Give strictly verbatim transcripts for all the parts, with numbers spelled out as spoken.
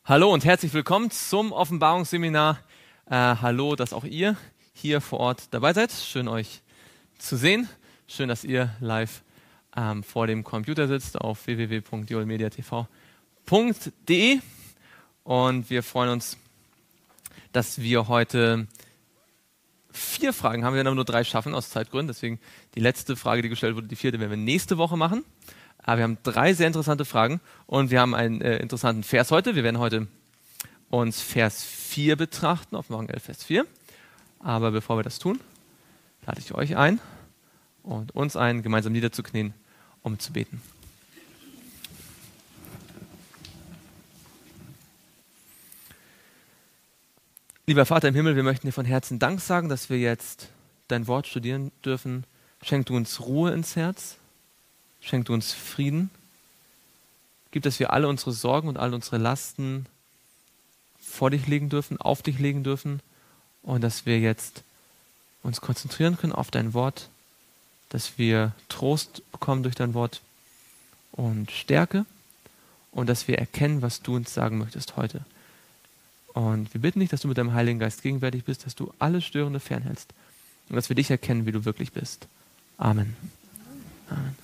Hallo und herzlich willkommen zum Offenbarungsseminar. Äh, hallo, dass auch ihr hier vor Ort dabei seid. Schön euch zu sehen. Schön, dass ihr live ähm, vor dem Computer sitzt auf w w w punkt joelmediatv punkt de. Und wir freuen uns, dass wir heute vier Fragen haben. Wir werden nur drei schaffen aus Zeitgründen. Deswegen die letzte Frage, die gestellt wurde, die vierte, werden wir nächste Woche machen. Aber wir haben drei sehr interessante Fragen und wir haben einen äh, interessanten Vers heute. Wir werden heute uns Vers vier betrachten, Offenbarung elf, Vers vier. Aber bevor wir das tun, lade ich euch ein und uns ein, gemeinsam niederzuknien, um zu beten. Lieber Vater im Himmel, wir möchten dir von Herzen Dank sagen, dass wir jetzt dein Wort studieren dürfen. Schenk du uns Ruhe ins Herz. Schenk du uns Frieden. Gib, dass wir alle unsere Sorgen und all unsere Lasten vor dich legen dürfen, auf dich legen dürfen und dass wir jetzt uns konzentrieren können auf dein Wort, dass wir Trost bekommen durch dein Wort und Stärke und dass wir erkennen, was du uns sagen möchtest heute. Und wir bitten dich, dass du mit deinem Heiligen Geist gegenwärtig bist, dass du alles Störende fernhältst und dass wir dich erkennen, wie du wirklich bist. Amen. Amen.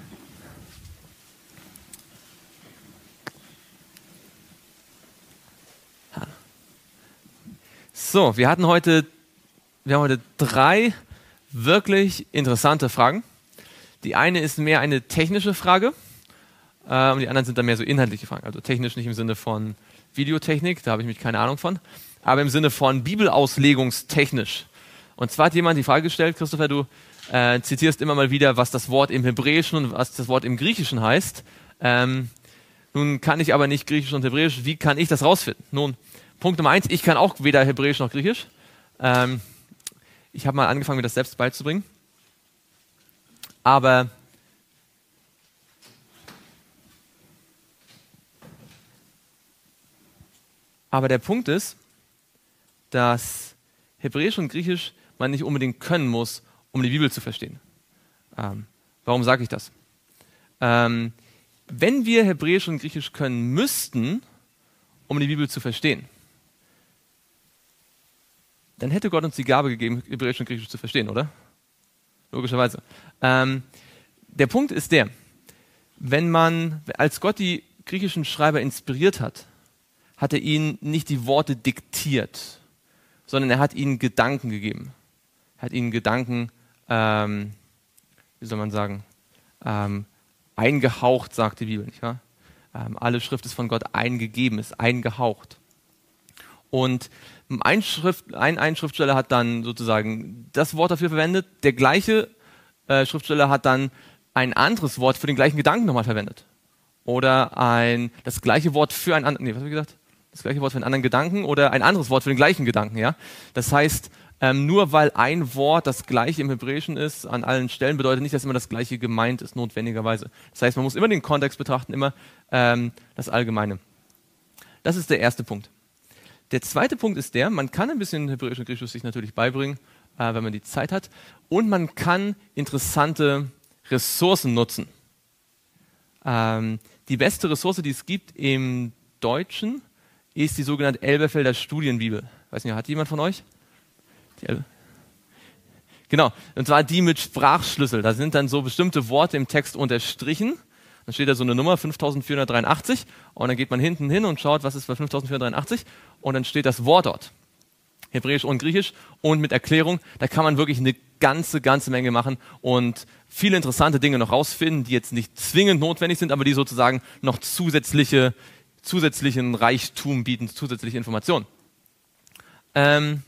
So, wir hatten heute, wir haben heute drei wirklich interessante Fragen. Die eine ist mehr eine technische Frage äh, und die anderen sind dann mehr so inhaltliche Fragen. Also technisch nicht im Sinne von Videotechnik, da habe ich mich keine Ahnung von, aber im Sinne von Bibelauslegungstechnisch. Und zwar hat jemand die Frage gestellt, Christopher, du äh, zitierst immer mal wieder, was das Wort im Hebräischen und was das Wort im Griechischen heißt. Ähm, nun kann ich aber nicht Griechisch und Hebräisch, wie kann ich das rausfinden? Nun, Punkt Nummer eins, ich kann auch weder Hebräisch noch Griechisch. Ähm, ich habe mal angefangen, mir das selbst beizubringen. Aber aber der Punkt ist, dass Hebräisch und Griechisch man nicht unbedingt können muss, um die Bibel zu verstehen. Ähm, warum sage ich das? Ähm, wenn wir Hebräisch und Griechisch können müssten, um die Bibel zu verstehen, dann hätte Gott uns die Gabe gegeben, Hebräisch und Griechisch zu verstehen, oder? Logischerweise. Ähm, der Punkt ist der, wenn man, als Gott die griechischen Schreiber inspiriert hat, hat er ihnen nicht die Worte diktiert, sondern er hat ihnen Gedanken gegeben. Er hat ihnen Gedanken, ähm, wie soll man sagen, ähm, eingehaucht, sagt die Bibel, nicht wahr? Ähm, alle Schrift ist von Gott eingegeben, ist eingehaucht. Und ein, Schrift, ein, ein Schriftsteller hat dann sozusagen das Wort dafür verwendet, der gleiche äh, Schriftsteller hat dann ein anderes Wort für den gleichen Gedanken nochmal verwendet. Oder ein, das gleiche Wort für ein anderes, nee, was habe ich gesagt? Das gleiche Wort für einen anderen Gedanken oder ein anderes Wort für den gleichen Gedanken, ja? Das heißt, ähm, nur weil ein Wort das gleiche im Hebräischen ist, an allen Stellen, bedeutet nicht, dass immer das gleiche gemeint ist, notwendigerweise. Das heißt, man muss immer den Kontext betrachten, immer ähm, das Allgemeine. Das ist der erste Punkt. Der zweite Punkt ist der, man kann ein bisschen Hebräisch und Griechisch sich natürlich beibringen, äh, wenn man die Zeit hat. Und man kann interessante Ressourcen nutzen. Ähm, die beste Ressource, die es gibt im Deutschen, ist die sogenannte Elberfelder Studienbibel. Weiß nicht, hat jemand von euch? Die Elbe? Genau, und zwar die mit Sprachschlüssel. Da sind dann so bestimmte Worte im Text unterstrichen. Dann steht da so eine Nummer, fünftausendvierhundertdreiundachtzig, und dann geht man hinten hin und schaut, was ist bei fünftausendvierhundertdreiundachtzig, und dann steht das Wort dort. Hebräisch und Griechisch und mit Erklärung. Da kann man wirklich eine ganze, ganze Menge machen und viele interessante Dinge noch rausfinden, die jetzt nicht zwingend notwendig sind, aber die sozusagen noch zusätzliche, zusätzlichen Reichtum bieten, zusätzliche Informationen. Ähm,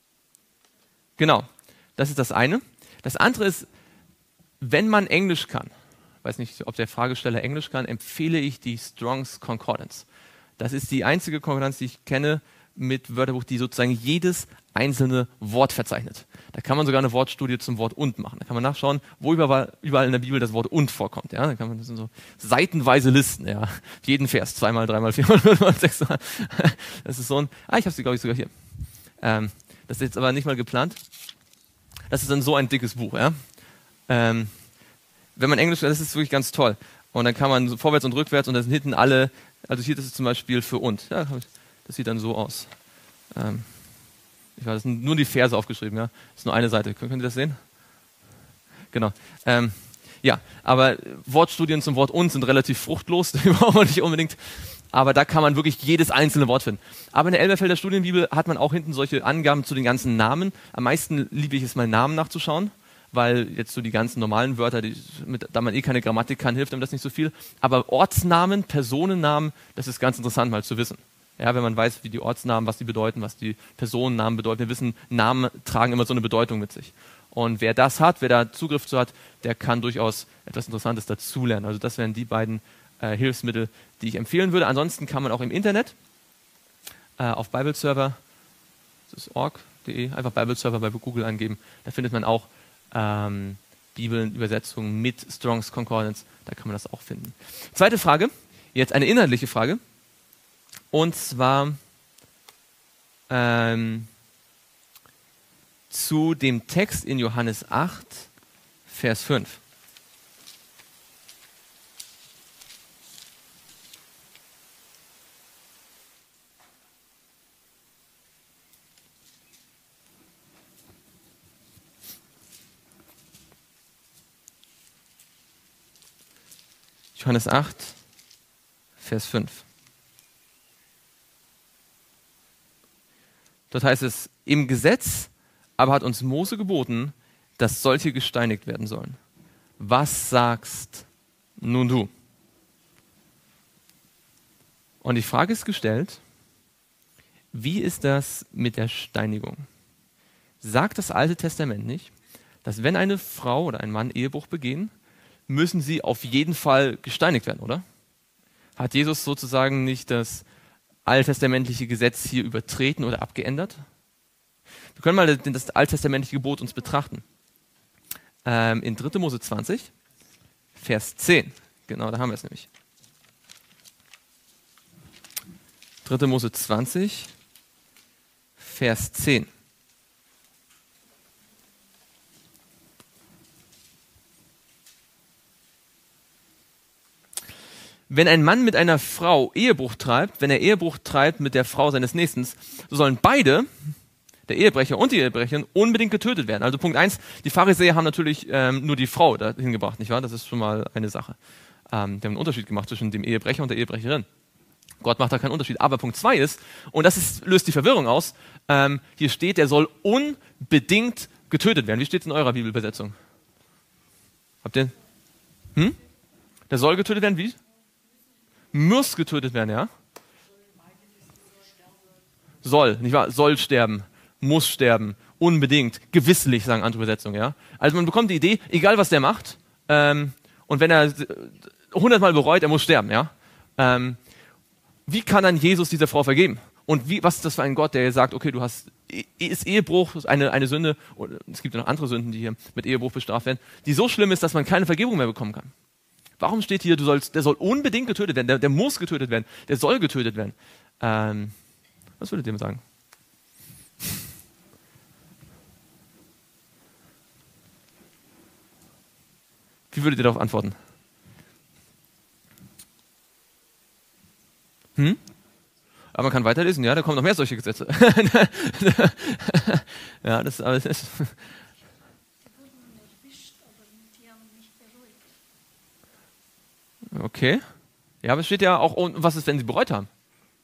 genau, das ist das eine. Das andere ist, wenn man Englisch kann, weiß nicht, ob der Fragesteller Englisch kann, empfehle ich die Strong's Concordance. Das ist die einzige Konkordanz, die ich kenne mit Wörterbuch, die sozusagen jedes einzelne Wort verzeichnet. Da kann man sogar eine Wortstudie zum Wort und machen. Da kann man nachschauen, wo überall, überall in der Bibel das Wort und vorkommt. Ja, da kann man, das sind so seitenweise Listen, ja. Jeden Vers, zweimal, dreimal, viermal, fünfmal, sechsmal. Das ist so ein, ah, ich habe sie, glaube ich, sogar hier. Ähm, das ist jetzt aber nicht mal geplant. Das ist dann so ein dickes Buch, ja. Ähm, Wenn man Englisch, das ist wirklich ganz toll. Und dann kann man so vorwärts und rückwärts und da sind hinten alle, also hier das ist zum Beispiel für und. Ja, das sieht dann so aus. Ähm, ich weiß, das sind nur die Verse aufgeschrieben, ja. Das ist nur eine Seite. Können, können Sie das sehen? Genau. Ähm, ja, aber Wortstudien zum Wort und sind relativ fruchtlos, die brauchen wir nicht unbedingt. Aber da kann man wirklich jedes einzelne Wort finden. Aber in der Elberfelder Studienbibel hat man auch hinten solche Angaben zu den ganzen Namen. Am meisten liebe ich es mal, Namen nachzuschauen, weil jetzt so die ganzen normalen Wörter, die, mit, da man eh keine Grammatik kann, hilft einem das nicht so viel. Aber Ortsnamen, Personennamen, das ist ganz interessant mal zu wissen. Ja, wenn man weiß, wie die Ortsnamen, was die bedeuten, was die Personennamen bedeuten. Wir wissen, Namen tragen immer so eine Bedeutung mit sich. Und wer das hat, wer da Zugriff zu hat, der kann durchaus etwas Interessantes dazulernen. Also das wären die beiden äh, Hilfsmittel, die ich empfehlen würde. Ansonsten kann man auch im Internet äh, auf Bibleserver, das ist org punkt de, einfach Bibleserver bei Google angeben. Da findet man auch ähm, Bibelübersetzungen mit Strong's Concordance. Da kann man das auch finden. Zweite Frage, jetzt eine inhaltliche Frage. Und zwar ähm, zu dem Text in Johannes acht, Vers fünf. Johannes acht, Vers fünf. Dort heißt es, im Gesetz aber hat uns Mose geboten, dass solche gesteinigt werden sollen. Was sagst nun du? Und die Frage ist gestellt, wie ist das mit der Steinigung? Sagt das Alte Testament nicht, dass wenn eine Frau oder ein Mann Ehebruch begehen, müssen sie auf jeden Fall gesteinigt werden, oder? Hat Jesus sozusagen nicht das alttestamentliche Gesetz hier übertreten oder abgeändert? Wir können mal das alttestamentliche Gebot uns betrachten. Ähm, in dritter Mose zwanzig, Vers zehn. Genau, da haben wir es nämlich. dritter Mose zwanzig, Vers zehn. Wenn ein Mann mit einer Frau Ehebruch treibt, wenn er Ehebruch treibt mit der Frau seines Nächsten, so sollen beide, der Ehebrecher und die Ehebrecherin, unbedingt getötet werden. Also Punkt eins, die Pharisäer haben natürlich ähm, nur die Frau dahin gebracht, nicht wahr? Das ist schon mal eine Sache. Ähm, die haben einen Unterschied gemacht zwischen dem Ehebrecher und der Ehebrecherin. Gott macht da keinen Unterschied. Aber Punkt zwei ist, und das ist, löst die Verwirrung aus, ähm, hier steht, der soll unbedingt getötet werden. Wie steht es in eurer Bibelübersetzung? Habt ihr? Hm? Der soll getötet werden, wie? Muss getötet werden, ja? Soll, nicht wahr? Soll sterben, muss sterben, unbedingt, gewisslich, sagen andere Übersetzungen, ja? Also man bekommt die Idee, egal was der macht, ähm, und wenn er hundertmal bereut, er muss sterben, ja? Ähm, wie kann dann Jesus dieser Frau vergeben? Und wie, was ist das für ein Gott, der sagt, okay, du hast, ist Ehebruch eine, eine Sünde, und es gibt ja noch andere Sünden, die hier mit Ehebruch bestraft werden, die so schlimm ist, dass man keine Vergebung mehr bekommen kann. Warum steht hier, du sollst, der soll unbedingt getötet werden, der, der muss getötet werden, der soll getötet werden? Ähm, was würdet ihr sagen? Wie würdet ihr darauf antworten? Hm? Aber man kann weiterlesen, ja, da kommen noch mehr solche Gesetze. Ja, das, aber das ist... Okay. Ja, aber es steht ja auch, was ist, wenn sie bereut haben?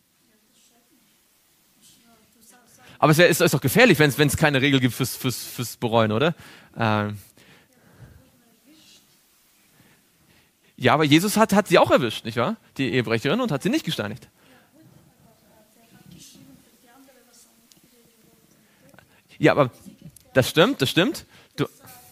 Aber es ist, ist doch gefährlich, wenn es keine Regel gibt fürs, fürs, fürs Bereuen, oder? Ähm. Ja, aber Jesus hat, hat sie auch erwischt, nicht wahr? Die Ehebrecherin, und hat sie nicht gesteinigt. Ja, aber das stimmt, das stimmt. Du,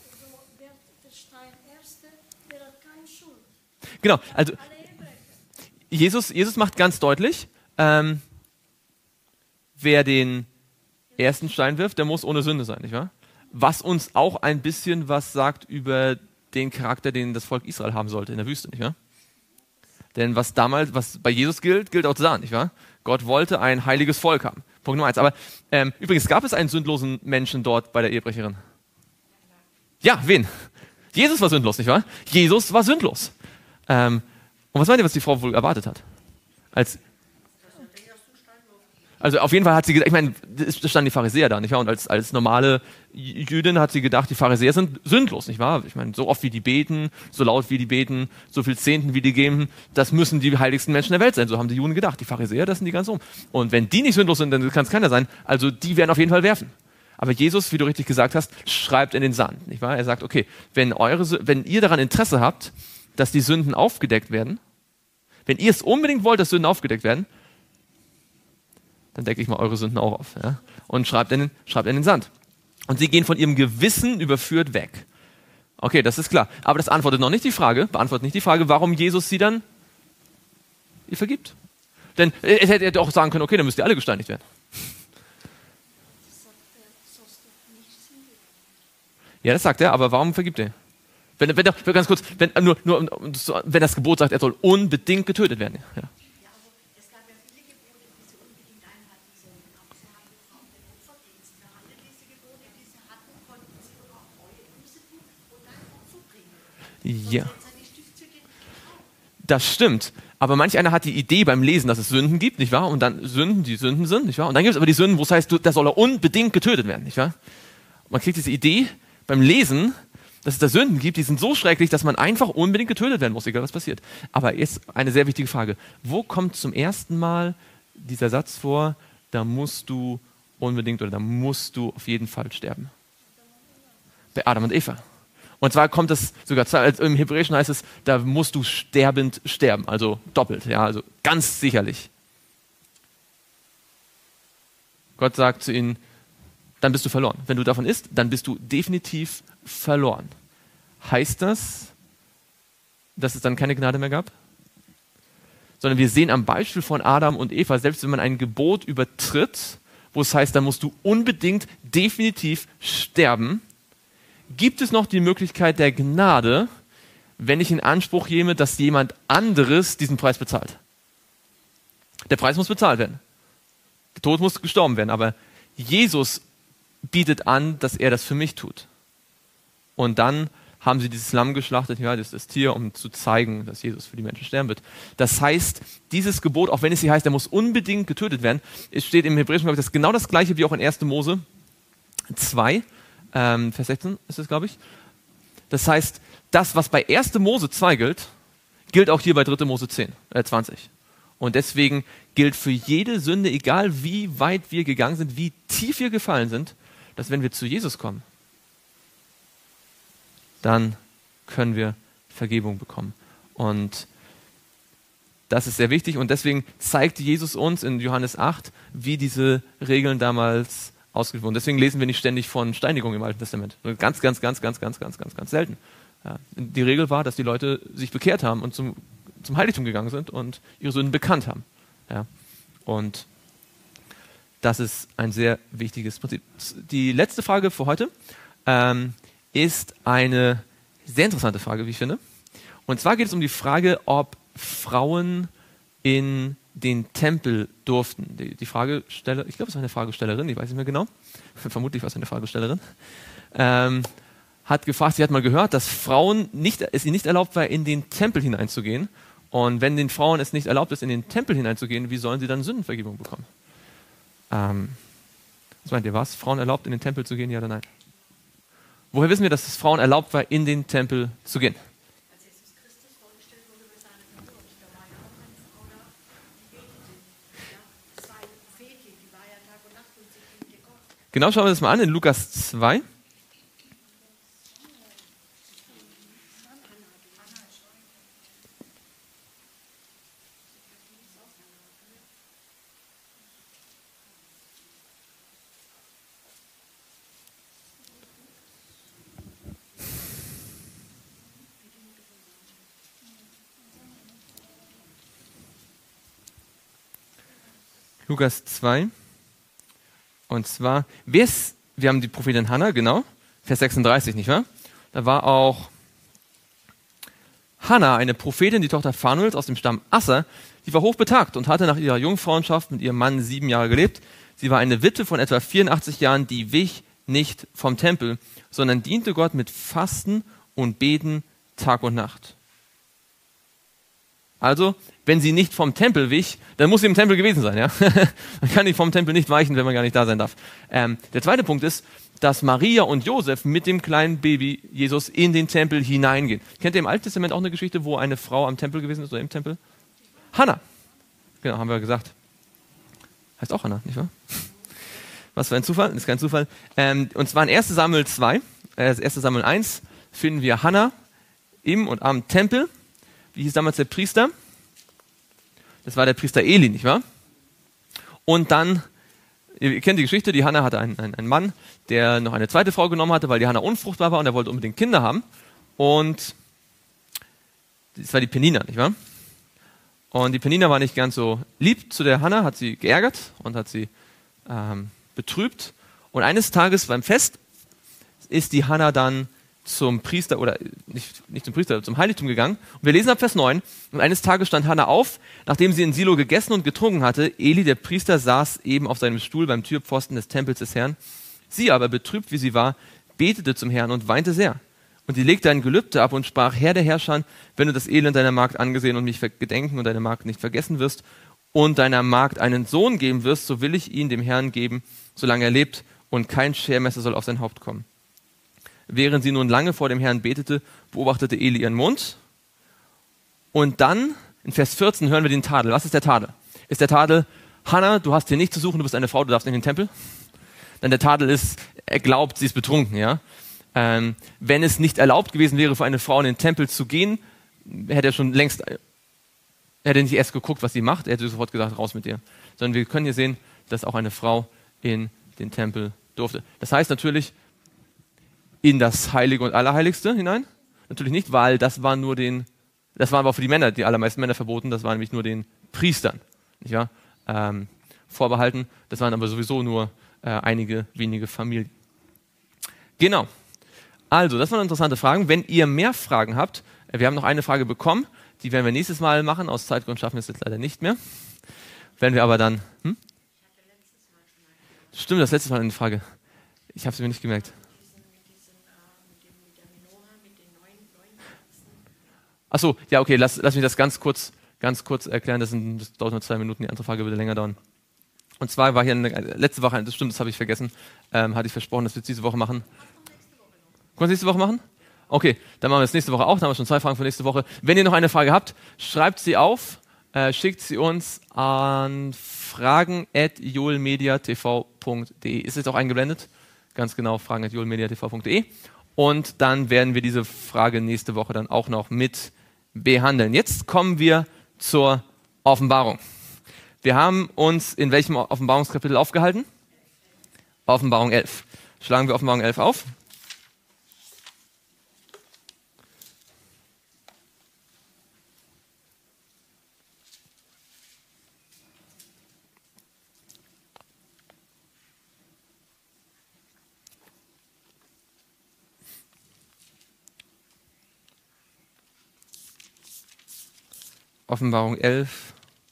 genau, also Jesus, Jesus macht ganz deutlich, ähm, wer den ersten Stein wirft, der muss ohne Sünde sein, nicht wahr? Was uns auch ein bisschen was sagt über den Charakter, den das Volk Israel haben sollte in der Wüste, nicht wahr? Denn was damals, was bei Jesus gilt, gilt auch da, nicht wahr? Gott wollte ein heiliges Volk haben. Punkt Nummer eins. Aber ähm, übrigens, gab es einen sündlosen Menschen dort bei der Ehebrecherin? Ja, wen? Jesus war sündlos, nicht wahr? Jesus war sündlos. Ähm, Und was meint ihr, was die Frau wohl erwartet hat? Als Also auf jeden Fall hat sie gedacht, ich meine, es standen die Pharisäer da, nicht wahr? Und als, als normale Jüdin hat sie gedacht, die Pharisäer sind sündlos, nicht wahr? Ich meine, so oft wie die beten, so laut wie die beten, so viel Zehnten wie die geben, das müssen die heiligsten Menschen der Welt sein. So haben die Juden gedacht. Die Pharisäer, das sind die ganz um. Und wenn die nicht sündlos sind, dann kann es keiner sein. Also die werden auf jeden Fall werfen. Aber Jesus, wie du richtig gesagt hast, schreibt in den Sand, nicht wahr? Er sagt, okay, wenn, eure, wenn ihr daran Interesse habt, dass die Sünden aufgedeckt werden, wenn ihr es unbedingt wollt, dass Sünden aufgedeckt werden, dann decke ich mal eure Sünden auch auf. Ja? Und schreibt in, den, schreibt in den Sand. Und sie gehen von ihrem Gewissen überführt weg. Okay, das ist klar. Aber das antwortet noch nicht die Frage, beantwortet nicht die Frage, warum Jesus sie dann ihr vergibt. Denn er hätte auch sagen können, okay, dann müsst ihr alle gesteinigt werden. Ja, das sagt er, aber warum vergibt er? Wenn, wenn, ganz kurz, wenn, nur, nur, wenn das Gebot sagt, er soll unbedingt getötet werden. Ja. Ja, das stimmt. Aber manch einer hat die Idee beim Lesen, dass es Sünden gibt, nicht wahr? Und dann Sünden, die Sünden sind, nicht wahr? Und dann gibt es aber die Sünden, wo es heißt, da soll er unbedingt getötet werden, nicht wahr? Man kriegt diese Idee beim Lesen, dass es da Sünden gibt, die sind so schrecklich, dass man einfach unbedingt getötet werden muss, egal was passiert. Aber jetzt eine sehr wichtige Frage. Wo kommt zum ersten Mal dieser Satz vor, da musst du unbedingt oder da musst du auf jeden Fall sterben? Bei Adam und Eva. Und zwar kommt es sogar, also im Hebräischen heißt es, da musst du sterbend sterben, also doppelt, ja, also ganz sicherlich. Gott sagt zu ihnen, dann bist du verloren. Wenn du davon isst, dann bist du definitiv verloren. Heißt das, dass es dann keine Gnade mehr gab? Sondern wir sehen am Beispiel von Adam und Eva, selbst wenn man ein Gebot übertritt, wo es heißt, dann musst du unbedingt definitiv sterben, gibt es noch die Möglichkeit der Gnade, wenn ich in Anspruch nehme, dass jemand anderes diesen Preis bezahlt. Der Preis muss bezahlt werden. Der Tod muss gestorben werden, aber Jesus bietet an, dass er das für mich tut. Und dann haben sie dieses Lamm geschlachtet, ja, das ist das Tier, um zu zeigen, dass Jesus für die Menschen sterben wird. Das heißt, dieses Gebot, auch wenn es hier heißt, er muss unbedingt getötet werden, es steht im Hebräischen, glaube ich, das ist genau das gleiche wie auch in erster Mose zwei, Ähm, Vers sechzehn ist es, glaube ich. Das heißt, das, was bei erster Mose zwei gilt, gilt auch hier bei dritter Mose zehn, äh, zwanzig. Und deswegen gilt für jede Sünde, egal wie weit wir gegangen sind, wie tief wir gefallen sind, dass wenn wir zu Jesus kommen, dann können wir Vergebung bekommen. Und das ist sehr wichtig. Und deswegen zeigt Jesus uns in Johannes acht, wie diese Regeln damals ausgeführt wurden. Deswegen lesen wir nicht ständig von Steinigung im Alten Testament. Ganz, ganz, ganz, ganz, ganz, ganz, ganz, ganz selten. Ja. Die Regel war, dass die Leute sich bekehrt haben und zum, zum Heiligtum gegangen sind und ihre Sünden bekannt haben. Ja. Und das ist ein sehr wichtiges Prinzip. Die letzte Frage für heute ähm, ist eine sehr interessante Frage, wie ich finde. Und zwar geht es um die Frage, ob Frauen in den Tempel durften. Die, die Fragesteller, ich glaube, es war eine Fragestellerin, ich weiß nicht mehr genau, vermutlich war es eine Fragestellerin, ähm, hat gefragt, sie hat mal gehört, dass Frauen nicht, es ihnen nicht erlaubt war, in den Tempel hineinzugehen. Und wenn den Frauen es nicht erlaubt ist, in den Tempel hineinzugehen, wie sollen sie dann Sündenvergebung bekommen? Ähm, was meint ihr, war es Frauen erlaubt, in den Tempel zu gehen, ja oder nein? Woher wissen wir, dass es Frauen erlaubt war, in den Tempel zu gehen? Genau, schauen wir das mal an in Lukas zwei. Lukas zwei. Und zwar, wer ist, wir haben die Prophetin Hannah, genau, Vers sechsunddreißig, nicht wahr? Da war auch Hannah, eine Prophetin, die Tochter Phanuels aus dem Stamm Asser, die war hochbetagt und hatte nach ihrer Jungfrauenschaft mit ihrem Mann sieben Jahre gelebt. Sie war eine Witwe von etwa vierundachtzig Jahren, die wich nicht vom Tempel, sondern diente Gott mit Fasten und Beten Tag und Nacht. Also, wenn sie nicht vom Tempel wich, dann muss sie im Tempel gewesen sein. Ja? Man kann nicht vom Tempel nicht weichen, wenn man gar nicht da sein darf. Ähm, der zweite Punkt ist, dass Maria und Josef mit dem kleinen Baby Jesus in den Tempel hineingehen. Kennt ihr im Alten Testament auch eine Geschichte, wo eine Frau am Tempel gewesen ist oder im Tempel? Hannah. Genau, haben wir gesagt. Heißt auch Hannah, nicht wahr? Was für ein Zufall, ist kein Zufall. Ähm, und zwar in erster Samuel zwei, äh, erster Samuel eins, finden wir Hannah im und am Tempel. Wie hieß damals der Priester? Das war der Priester Eli, nicht wahr? Und dann, ihr kennt die Geschichte, die Hannah hatte einen, einen, einen Mann, der noch eine zweite Frau genommen hatte, weil die Hannah unfruchtbar war und er wollte unbedingt Kinder haben. Und das war die Penina, nicht wahr? Und die Penina war nicht ganz so lieb zu der Hannah, hat sie geärgert und hat sie ähm, betrübt. Und eines Tages beim Fest ist die Hannah dann zum Priester, oder nicht, nicht zum Priester, zum Heiligtum gegangen. Und wir lesen ab Vers neun. Und eines Tages stand Hannah auf, nachdem sie in Silo gegessen und getrunken hatte. Eli, der Priester, saß eben auf seinem Stuhl beim Türpfosten des Tempels des Herrn. Sie aber, betrübt wie sie war, betete zum Herrn und weinte sehr. Und sie legte ein Gelübde ab und sprach: Herr der Herrscher, wenn du das Elend deiner Magd angesehen und mich gedenken und deine Magd nicht vergessen wirst und deiner Magd einen Sohn geben wirst, so will ich ihn dem Herrn geben, solange er lebt, und kein Schermesser soll auf sein Haupt kommen. Während sie nun lange vor dem Herrn betete, beobachtete Eli ihren Mund. Und dann, in Vers vierzehn, hören wir den Tadel. Was ist der Tadel? Ist der Tadel: Hannah, du hast hier nichts zu suchen, du bist eine Frau, du darfst nicht in den Tempel? Dann der Tadel ist, er glaubt, sie ist betrunken. Ja? Ähm, wenn es nicht erlaubt gewesen wäre, für eine Frau in den Tempel zu gehen, hätte er schon längst, er hätte nicht erst geguckt, was sie macht, er hätte sofort gesagt, raus mit ihr. Sondern wir können hier sehen, dass auch eine Frau in den Tempel durfte. Das heißt natürlich, in das Heilige und Allerheiligste hinein? Natürlich nicht, weil das war nur den, das war aber für die Männer, die allermeisten Männer verboten, das war nämlich nur den Priestern, nicht wahr? Ähm, vorbehalten. Das waren aber sowieso nur äh, einige wenige Familien. Genau. Also, das waren interessante Fragen. Wenn ihr mehr Fragen habt, äh, wir haben noch eine Frage bekommen, die werden wir nächstes Mal machen. Aus Zeitgründen schaffen wir es jetzt leider nicht mehr. Werden wir aber dann, hm? Stimmt, das letzte Mal eine Frage. Ich habe sie mir nicht gemerkt. Achso, ja, okay, lass, lass mich das ganz kurz, ganz kurz erklären. Das, sind, das dauert nur zwei Minuten, die andere Frage würde länger dauern. Und zwar war hier eine, letzte Woche, das stimmt, das habe ich vergessen, ähm, hatte ich versprochen, dass wir es diese Woche machen. Können wir es nächste Woche machen? Okay, dann machen wir es nächste Woche auch, dann haben wir schon zwei Fragen für nächste Woche. Wenn ihr noch eine Frage habt, schreibt sie auf, äh, schickt sie uns an fragen at joelmediatv punkt de. Ist jetzt auch eingeblendet? Ganz genau, fragen at joelmediatv punkt de. Und dann werden wir diese Frage nächste Woche dann auch noch mit behandeln. Jetzt kommen wir zur Offenbarung. Wir haben uns in welchem Offenbarungskapitel aufgehalten? Offenbarung elf. Schlagen wir Offenbarung elf auf. Offenbarung elf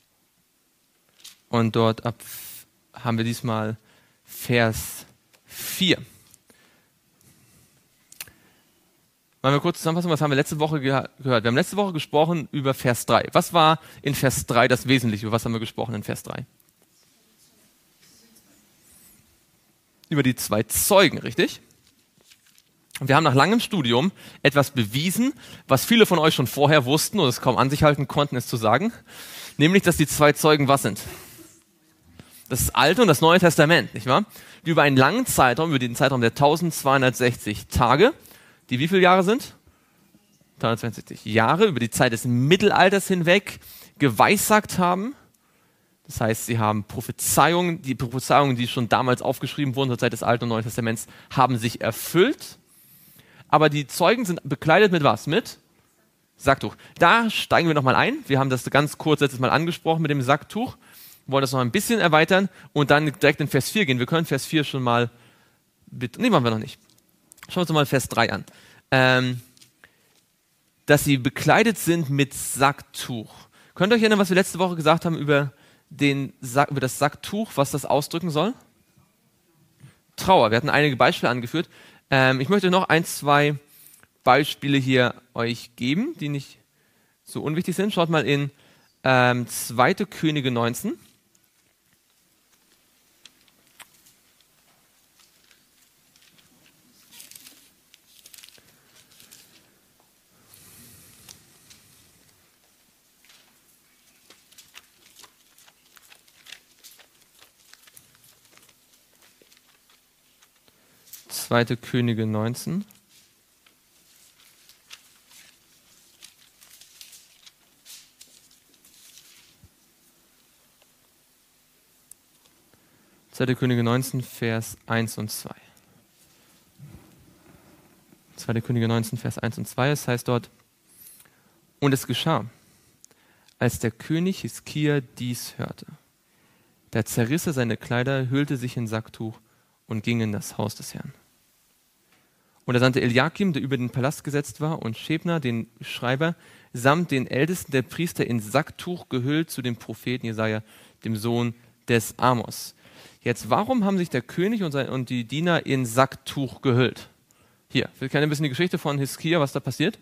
und dort ab haben wir diesmal Vers vier. Wollen wir kurz zusammenfassen, was haben wir letzte Woche ge- gehört? Wir haben letzte Woche gesprochen über Vers drei. Was war in Vers drei das Wesentliche? Über was haben wir gesprochen in Vers drei? Über die zwei Zeugen, richtig? Und wir haben nach langem Studium etwas bewiesen, was viele von euch schon vorher wussten und es kaum an sich halten konnten, es zu sagen. Nämlich, dass die zwei Zeugen was sind? Das Alte und das Neue Testament, nicht wahr? Die über einen langen Zeitraum, über den Zeitraum der eintausendzweihundertsechzig Tage, die wie viele Jahre sind? dreihundertzweiundsechzig Jahre, über die Zeit des Mittelalters hinweg geweissagt haben. Das heißt, sie haben Prophezeiungen, die Prophezeiungen, die schon damals aufgeschrieben wurden zur Zeit des Alten und Neuen Testaments, haben sich erfüllt. Aber die Zeugen sind bekleidet mit was? Mit Sacktuch. Da steigen wir nochmal ein. Wir haben das ganz kurz letztes Mal angesprochen mit dem Sacktuch. Wir wollen das noch ein bisschen erweitern und dann direkt in Vers vier gehen. Wir können Vers vier schon mal, bitte, nee, machen wir noch nicht. Schauen wir uns mal Vers drei an. Ähm, dass sie bekleidet sind mit Sacktuch. Könnt ihr euch erinnern, was wir letzte Woche gesagt haben über, den Sack, über das Sacktuch, was das ausdrücken soll? Trauer. Wir hatten einige Beispiele angeführt. Ähm, ich möchte noch ein, zwei Beispiele hier euch geben, die nicht so unwichtig sind. Schaut mal in ähm, zweite Könige neunzehn. zweite Könige neunzehn. zweite Könige neunzehn, Vers eins und zwei. zweite Könige neunzehn, Vers eins und zwei, es heißt dort: Und es geschah, als der König Hiskia dies hörte, da zerriss er seine Kleider, hüllte sich in Sacktuch und ging in das Haus des Herrn. Und er sandte Eliakim, der über den Palast gesetzt war, und Schebna, den Schreiber, samt den Ältesten der Priester in Sacktuch gehüllt zu dem Propheten Jesaja, dem Sohn des Amos. Jetzt, warum haben sich der König und, sein, und die Diener in Sacktuch gehüllt? Hier, wir kennen ein bisschen die Geschichte von Hiskia, was da passiert.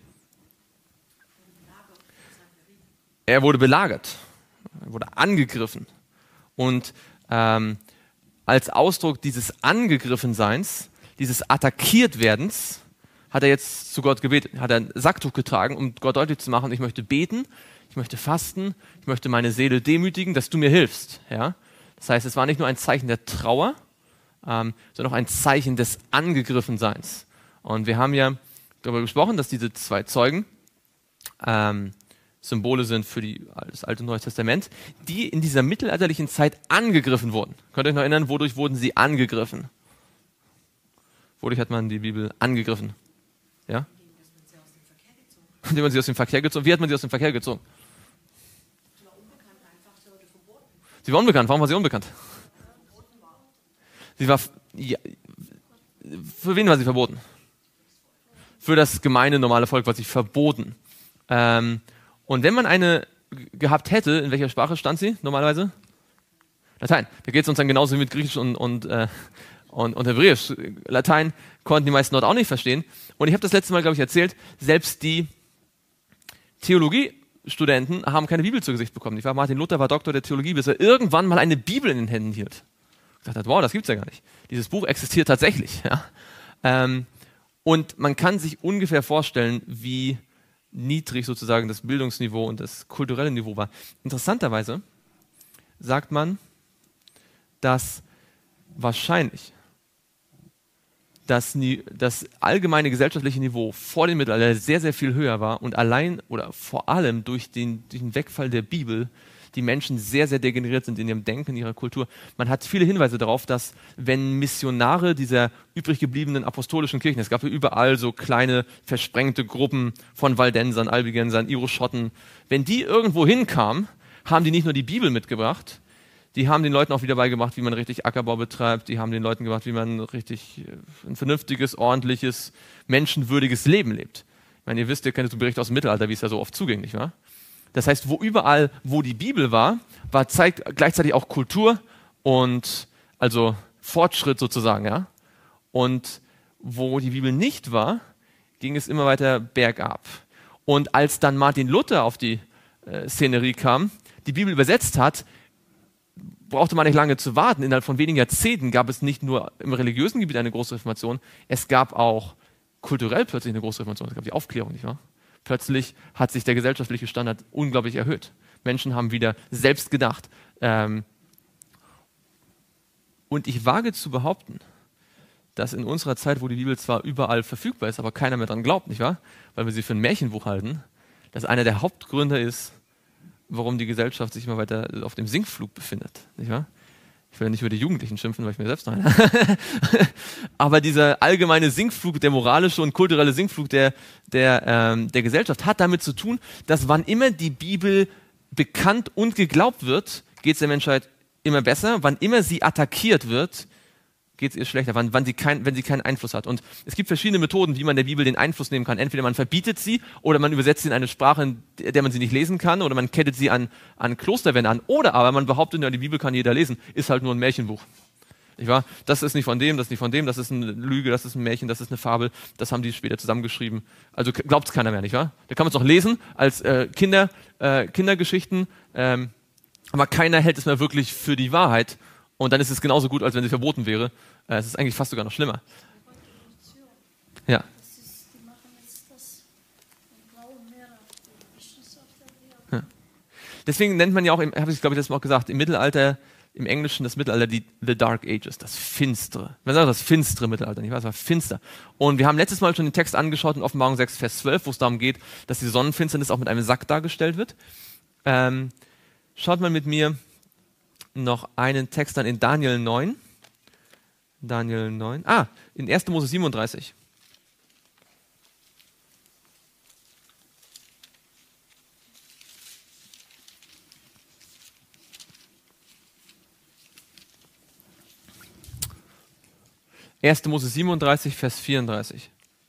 Er wurde belagert, er wurde angegriffen. Und ähm, als Ausdruck dieses Angegriffenseins, dieses Attackiertwerdens, hat er jetzt zu Gott gebetet, hat er ein Sacktuch getragen, um Gott deutlich zu machen: Ich möchte beten, ich möchte fasten, ich möchte meine Seele demütigen, dass du mir hilfst. Ja? Das heißt, es war nicht nur ein Zeichen der Trauer, ähm, sondern auch ein Zeichen des Angegriffenseins. Und wir haben ja darüber gesprochen, dass diese zwei Zeugen ähm, Symbole sind für die, das Alte und Neue Testament, die in dieser mittelalterlichen Zeit angegriffen wurden. Könnt ihr euch noch erinnern, wodurch wurden sie angegriffen? Wodurch hat man die Bibel angegriffen? Ja? Indem man sie aus dem Verkehr gezogen. Wie hat man sie aus dem Verkehr gezogen? Sie war unbekannt, einfach so verboten. Sie war unbekannt. Warum war sie unbekannt? Sie war, ja, für wen war sie verboten? Für das gemeine, normale Volk war sie verboten. Ähm, und wenn man eine gehabt hätte, in welcher Sprache stand sie normalerweise? Latein. Da geht es uns dann genauso wie mit Griechisch und, und äh, Und, und Hebräisch. Latein konnten die meisten dort auch nicht verstehen. Und ich habe das letzte Mal, glaube ich, erzählt, selbst die Theologiestudenten haben keine Bibel zu Gesicht bekommen. Ich war, Martin Luther war Doktor der Theologie, bis er irgendwann mal eine Bibel in den Händen hielt. Ich dachte, wow, das gibt's ja gar nicht. Dieses Buch existiert tatsächlich. Ja. Ähm, und man kann sich ungefähr vorstellen, wie niedrig sozusagen das Bildungsniveau und das kulturelle Niveau war. Interessanterweise sagt man, dass wahrscheinlich dass das allgemeine gesellschaftliche Niveau vor dem Mittelalter sehr, sehr viel höher war und allein oder vor allem durch den, durch den Wegfall der Bibel die Menschen sehr, sehr degeneriert sind in ihrem Denken, in ihrer Kultur. Man hat viele Hinweise darauf, dass wenn Missionare dieser übrig gebliebenen apostolischen Kirchen, es gab ja überall so kleine versprengte Gruppen von Waldensern, Albigensern, Iroschotten, wenn die irgendwo hinkamen, haben die nicht nur die Bibel mitgebracht, die haben den Leuten auch wieder beigebracht, wie man richtig Ackerbau betreibt. Die haben den Leuten gebracht, wie man richtig ein vernünftiges, ordentliches, menschenwürdiges Leben lebt. Ich meine, ihr wisst, ihr kennt den Bericht aus dem Mittelalter, wie es ja so oft zugänglich war. Das heißt, wo überall, wo die Bibel war, war zeigt gleichzeitig auch Kultur und also Fortschritt sozusagen, ja. Und wo die Bibel nicht war, ging es immer weiter bergab. Und als dann Martin Luther auf die äh, Szenerie kam, die Bibel übersetzt hat, brauchte man nicht lange zu warten. Innerhalb von wenigen Jahrzehnten gab es nicht nur im religiösen Gebiet eine große Reformation, es gab auch kulturell plötzlich eine große Reformation. Es gab die Aufklärung, nicht wahr? Plötzlich hat sich der gesellschaftliche Standard unglaublich erhöht. Menschen haben wieder selbst gedacht. Ähm und ich wage zu behaupten, dass in unserer Zeit, wo die Bibel zwar überall verfügbar ist, aber keiner mehr dran glaubt, nicht wahr? Weil wir sie für ein Märchenbuch halten, dass einer der Hauptgründe ist, warum die Gesellschaft sich immer weiter auf dem Sinkflug befindet, nicht wahr? Ich will ja nicht über die Jugendlichen schimpfen, weil ich mir selbst noch einer. Aber dieser allgemeine Sinkflug, der moralische und kulturelle Sinkflug der, der, ähm, der Gesellschaft hat damit zu tun, dass wann immer die Bibel bekannt und geglaubt wird, geht es der Menschheit immer besser. Wann immer sie attackiert wird, geht es ihr schlechter, wann, wann sie kein, wenn sie keinen Einfluss hat. Und es gibt verschiedene Methoden, wie man der Bibel den Einfluss nehmen kann. Entweder man verbietet sie oder man übersetzt sie in eine Sprache, in der man sie nicht lesen kann, oder man kettet sie an, an Klosterwände an. Oder aber man behauptet, ja, die Bibel kann jeder lesen, ist halt nur ein Märchenbuch. Nicht wahr? Das ist nicht von dem, das ist nicht von dem, das ist eine Lüge, das ist ein Märchen, das ist eine Fabel, das haben die später zusammengeschrieben. Also glaubt es keiner mehr, nicht wahr? Da kann man es noch lesen als äh, Kinder, äh, Kindergeschichten, ähm, aber keiner hält es mehr wirklich für die Wahrheit und dann ist es genauso gut, als wenn sie verboten wäre. Äh, es ist eigentlich fast sogar noch schlimmer. Ja. ja. Deswegen nennt man ja auch, habe ich glaube ich das mal auch gesagt, im Mittelalter, im Englischen das Mittelalter die The Dark Ages, das Finstere. Man sagt das finstere Mittelalter, nicht wahr? Es war finster. Und wir haben letztes Mal schon den Text angeschaut in Offenbarung sechs, Vers zwölf, wo es darum geht, dass die Sonnenfinsternis auch mit einem Sack dargestellt wird. Ähm, schaut mal mit mir noch einen Text an in Daniel neun. Daniel neun. Ah, in erster Mose siebenunddreißig. erster Mose siebenunddreißig, Vers vierunddreißig.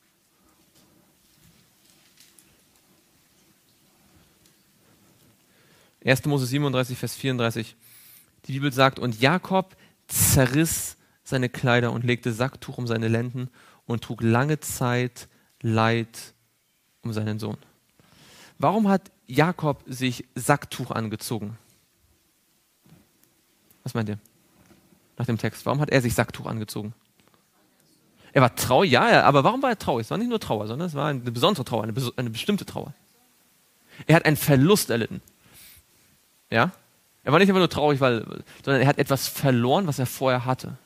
erster Mose siebenunddreißig, Vers vierunddreißig. Die Bibel sagt, und Jakob zerriss seine Kleider und legte Sacktuch um seine Lenden und trug lange Zeit Leid um seinen Sohn. Warum hat Jakob sich Sacktuch angezogen? Was meint ihr? Nach dem Text. Warum hat er sich Sacktuch angezogen? Er war traurig, ja, aber warum war er traurig? Es war nicht nur Trauer, sondern es war eine besondere Trauer, eine, bes- eine bestimmte Trauer. Er hat einen Verlust erlitten. Ja? Er war nicht einfach nur traurig, weil, sondern er hat etwas verloren, was er vorher hatte.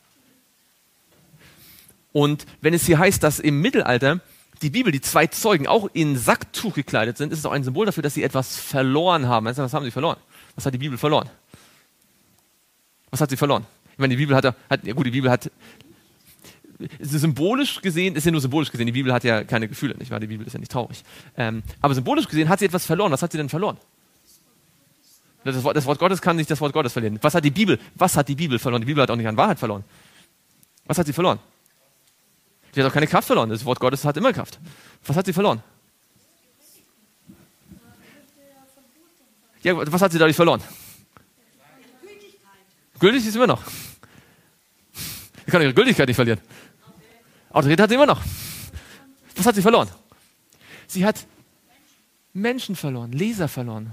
Und wenn es hier heißt, dass im Mittelalter die Bibel, die zwei Zeugen auch in Sacktuch gekleidet sind, ist es auch ein Symbol dafür, dass sie etwas verloren haben. Weißt du, was haben sie verloren? Was hat die Bibel verloren? Was hat sie verloren? Ich meine, die Bibel hat, hat ja gut, die Bibel hat symbolisch gesehen, ist ja nur symbolisch gesehen, die Bibel hat ja keine Gefühle, nicht wahr? Die Bibel ist ja nicht traurig. Ähm, aber symbolisch gesehen hat sie etwas verloren. Was hat sie denn verloren? Das Wort, das Wort Gottes kann nicht das Wort Gottes verlieren. Was hat die Bibel? Was hat die Bibel verloren? Die Bibel hat auch nicht an Wahrheit verloren. Was hat sie verloren? Sie hat auch keine Kraft verloren. Das Wort Gottes hat immer Kraft. Was hat sie verloren? Ja, was hat sie dadurch verloren? Gültig ist immer noch. Sie kann ihre Gültigkeit nicht verlieren. Autorität hat sie immer noch. Was hat sie verloren? Sie hat Menschen verloren, Leser verloren.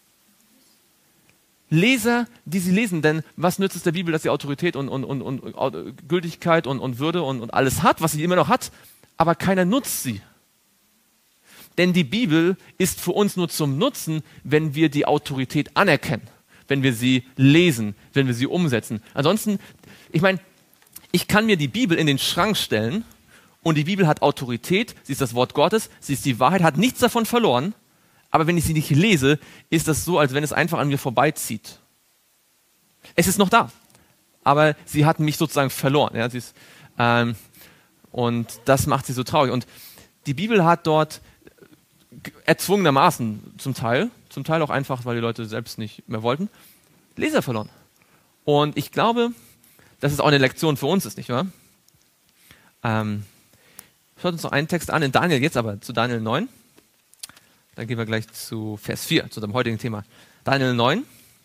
Leser, die sie lesen, denn was nützt es der Bibel, dass sie Autorität und, und, und, und Gültigkeit und, und Würde und, und alles hat, was sie immer noch hat, aber keiner nutzt sie. Denn die Bibel ist für uns nur zum Nutzen, wenn wir die Autorität anerkennen, wenn wir sie lesen, wenn wir sie umsetzen. Ansonsten, ich meine, ich kann mir die Bibel in den Schrank stellen und die Bibel hat Autorität, sie ist das Wort Gottes, sie ist die Wahrheit, hat nichts davon verloren, aber wenn ich sie nicht lese, ist das so, als wenn es einfach an mir vorbeizieht. Es ist noch da, aber sie hat mich sozusagen verloren. Ja, sie ist, ähm, und das macht sie so traurig. Und die Bibel hat dort erzwungenermaßen zum Teil, zum Teil auch einfach, weil die Leute selbst nicht mehr wollten, Leser verloren. Und ich glaube, dass es auch eine Lektion für uns ist, nicht wahr? Ähm, schaut uns noch einen Text an, in Daniel jetzt aber, zu Daniel neun. Dann gehen wir gleich zu Vers vier, zu unserem heutigen Thema. Daniel neun.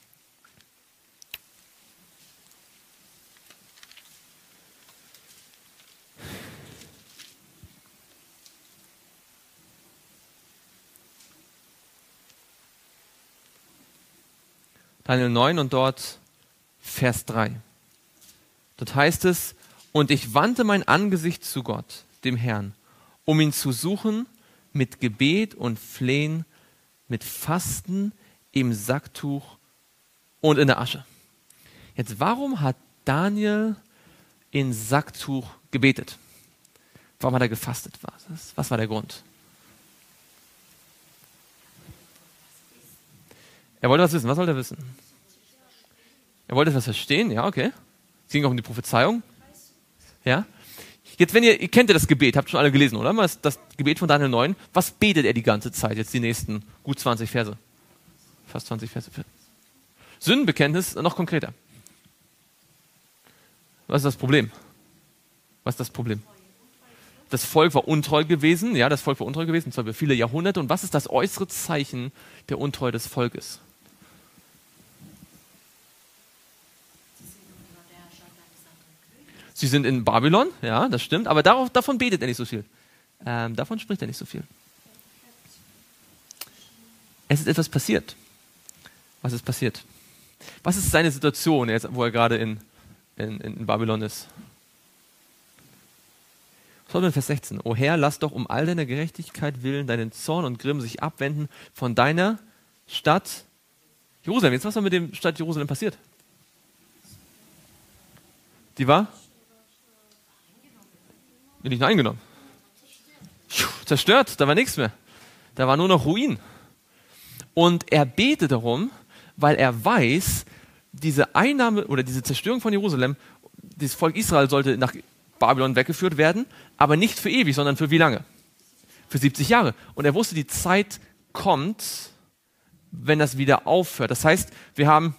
Daniel neun und dort Vers drei. Dort heißt es, und ich wandte mein Angesicht zu Gott, dem Herrn, um ihn zu suchen mit Gebet und Flehen, mit Fasten, im Sacktuch und in der Asche. Jetzt, warum hat Daniel in Sacktuch gebetet? Warum hat er gefastet? Was, was war der Grund? Er wollte was wissen. Was wollte er wissen? Er wollte etwas verstehen. Ja, okay. Es ging auch um die Prophezeiung. Ja. Jetzt, wenn ihr, ihr kennt ja das Gebet, habt schon alle gelesen, oder? Das, das Gebet von Daniel neun. Was betet er die ganze Zeit? Jetzt die nächsten gut zwanzig Verse. Fast zwanzig Verse. Sündenbekenntnis noch konkreter. Was ist das Problem? Was ist das Problem? Das Volk war untreu gewesen. Ja, das Volk war untreu gewesen, und zwar über viele Jahrhunderte. Und was ist das äußere Zeichen der Untreue des Volkes? Sie sind in Babylon, ja, das stimmt, aber darauf, davon betet er nicht so viel. Ähm, davon spricht er nicht so viel. Es ist etwas passiert. Was ist passiert? Was ist seine Situation, jetzt, wo er gerade in, in, in Babylon ist? Schaut mal Vers sechzehn. O Herr, lass doch um all deiner Gerechtigkeit willen deinen Zorn und Grimm sich abwenden von deiner Stadt Jerusalem. Jetzt, was war mit dem Stadt Jerusalem passiert? Die war? Nicht nur eingenommen. Zerstört, da war nichts mehr. Da war nur noch Ruin. Und er betet darum, weil er weiß, diese Einnahme oder diese Zerstörung von Jerusalem, das Volk Israel sollte nach Babylon weggeführt werden, aber nicht für ewig, sondern für wie lange? Für siebzig Jahre. Und er wusste, die Zeit kommt, wenn das wieder aufhört. Das heißt, wir haben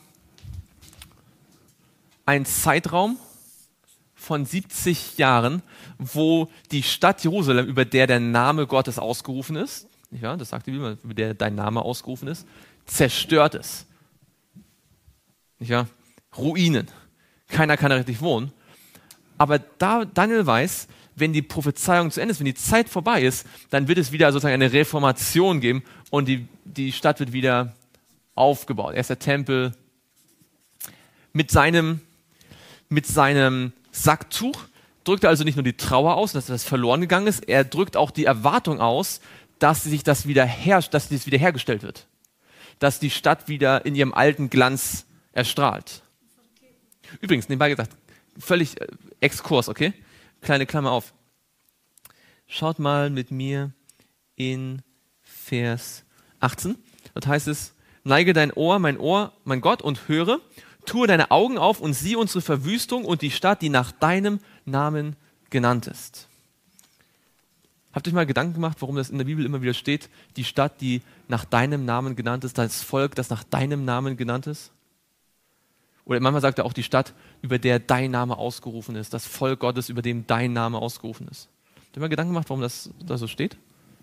einen Zeitraum von siebzig Jahren, wo die Stadt Jerusalem, über der der Name Gottes ausgerufen ist, ja, das sagt die Bibel, über der dein Name ausgerufen ist, zerstört ist. Ja, Ruinen. Keiner kann da richtig wohnen. Aber da Daniel weiß, wenn die Prophezeiung zu Ende ist, wenn die Zeit vorbei ist, dann wird es wieder sozusagen eine Reformation geben und die, die Stadt wird wieder aufgebaut. Erst der Tempel mit seinem, mit seinem Sacktuch drückt er also nicht nur die Trauer aus, dass das verloren gegangen ist, er drückt auch die Erwartung aus, dass sich das wieder her, dass dies wiederhergestellt wird. Dass die Stadt wieder in ihrem alten Glanz erstrahlt. Übrigens, nebenbei gesagt, völlig äh, Exkurs, okay? Kleine Klammer auf. Schaut mal mit mir in Vers achtzehn. Dort heißt es, neige dein Ohr, mein Ohr, mein Gott, und höre, tue deine Augen auf und sieh unsere Verwüstung und die Stadt, die nach deinem Namen genannt ist. Habt ihr euch mal Gedanken gemacht, warum das in der Bibel immer wieder steht, die Stadt, die nach deinem Namen genannt ist, das Volk, das nach deinem Namen genannt ist? Oder manchmal sagt er auch die Stadt, über der dein Name ausgerufen ist, das Volk Gottes, über dem dein Name ausgerufen ist. Habt ihr mal Gedanken gemacht, warum das da so steht?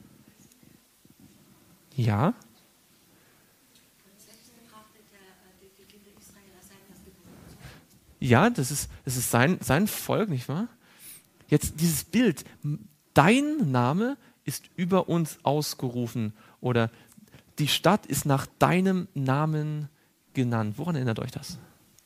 Ja. Ja, das ist, das ist sein, sein Volk, nicht wahr? Jetzt dieses Bild, dein Name ist über uns ausgerufen oder die Stadt ist nach deinem Namen genannt. Woran erinnert euch das?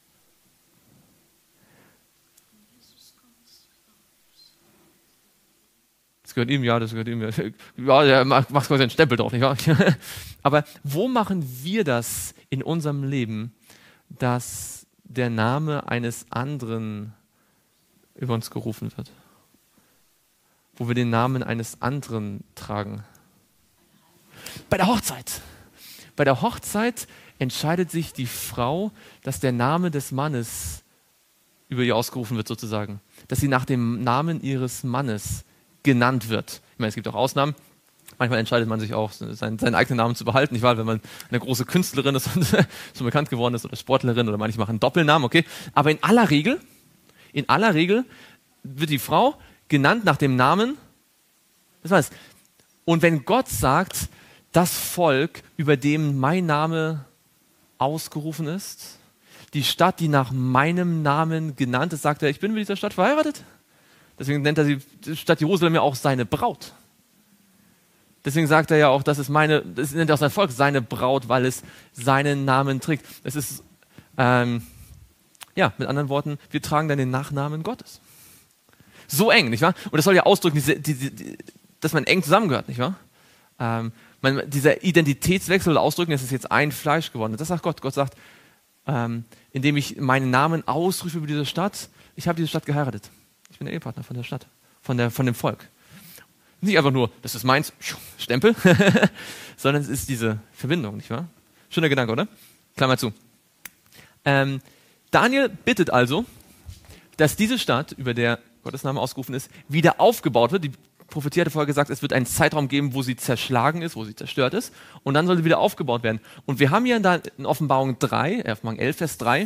Das gehört ihm, ja, das gehört ihm. Ja, der macht quasi einen Stempel drauf, nicht wahr? Aber wo machen wir das in unserem Leben, dass der Name eines anderen über uns gerufen wird? Wo wir den Namen eines anderen tragen? Bei der Hochzeit. Bei der Hochzeit entscheidet sich die Frau, dass der Name des Mannes über ihr ausgerufen wird sozusagen. Dass sie nach dem Namen ihres Mannes genannt wird. Ich meine, es gibt auch Ausnahmen. Manchmal entscheidet man sich auch, seinen, seinen eigenen Namen zu behalten, nicht wahr? Wenn man eine große Künstlerin ist und so bekannt geworden ist oder Sportlerin oder manche machen Doppelnamen, okay? Aber in aller Regel, in aller Regel wird die Frau genannt nach dem Namen des Mannes. Und wenn Gott sagt, das Volk, über dem mein Name ausgerufen ist, die Stadt, die nach meinem Namen genannt ist, sagt er, ich bin mit dieser Stadt verheiratet. Deswegen nennt er die Stadt Jerusalem ja auch seine Braut. Deswegen sagt er ja auch, das ist meine, das nennt er auch sein Volk seine Braut, weil es seinen Namen trägt. Es ist, ähm, ja, mit anderen Worten, wir tragen dann den Nachnamen Gottes. So eng, nicht wahr? Und das soll ja ausdrücken, diese, die, die, dass man eng zusammengehört, nicht wahr? Ähm, man, dieser Identitätswechsel soll ausdrücken, es ist jetzt ein Fleisch geworden. Das sagt Gott. Gott sagt, ähm, indem ich meinen Namen ausrufe über diese Stadt, ich habe diese Stadt geheiratet. Ich bin der Ehepartner von der Stadt, von, der, von dem Volk. Nicht einfach nur, das ist meins, Stempel, sondern es ist diese Verbindung, nicht wahr? Schöner Gedanke, oder? Klammer zu. Ähm, Daniel bittet also, dass diese Stadt, über der Gottes Name ausgerufen ist, wieder aufgebaut wird. Die Prophetie hatte vorher gesagt, es wird einen Zeitraum geben, wo sie zerschlagen ist, wo sie zerstört ist. Und dann soll sie wieder aufgebaut werden. Und wir haben hier in Offenbarung drei, äh, Offenbarung elf, Vers drei,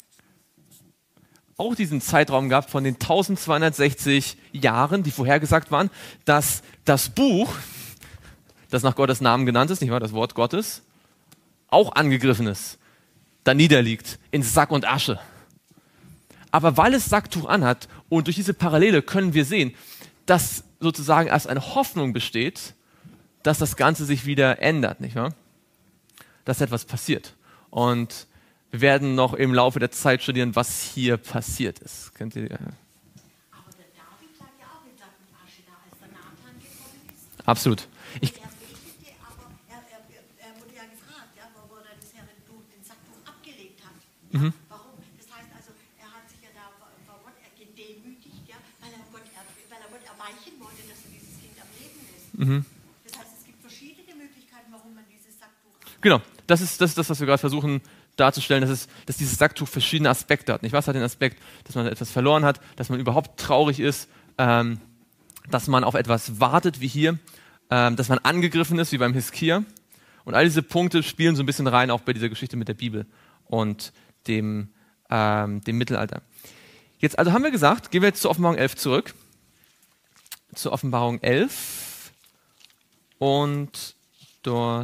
auch diesen Zeitraum gehabt von den eintausendzweihundertsechzig Jahren, die vorhergesagt waren, dass das Buch, das nach Gottes Namen genannt ist, nicht wahr, das Wort Gottes, auch angegriffen ist, da niederliegt, in Sack und Asche. Aber weil es Sacktuch anhat und durch diese Parallele können wir sehen, dass sozusagen erst eine Hoffnung besteht, dass das Ganze sich wieder ändert, nicht wahr? Dass etwas passiert. Und wir werden noch im Laufe der Zeit studieren, was hier passiert ist. Könnt ihr, ja. Aber der David lag ja auch in Sack und Asche da, als der Nathan gekommen ist. Absolut. Ich, Er betete, aber er, er, er wurde ja gefragt, ja, wo er das Herrentuch, den Sacktuch abgelegt hat. Ja, Mhm. warum? Das heißt also, er hat sich ja da vor Gott gedemütigt, ja, weil er Gott, er, weil er Gott erweichen wollte, dass dieses Kind am Leben ist. Mhm. Das heißt, es gibt verschiedene Möglichkeiten, warum man dieses Sacktuch. Genau, das ist, das ist das, was wir gerade versuchen darzustellen, dass, es, dass dieses Sacktuch verschiedene Aspekte hat. Nicht was hat den Aspekt, dass man etwas verloren hat, dass man überhaupt traurig ist, ähm, dass man auf etwas wartet, wie hier, ähm, dass man angegriffen ist, wie beim Hiskia. Und all diese Punkte spielen so ein bisschen rein, auch bei dieser Geschichte mit der Bibel und dem, ähm, dem Mittelalter. Jetzt also haben wir gesagt, gehen wir jetzt zur Offenbarung elf zurück. Zur Offenbarung elf und dort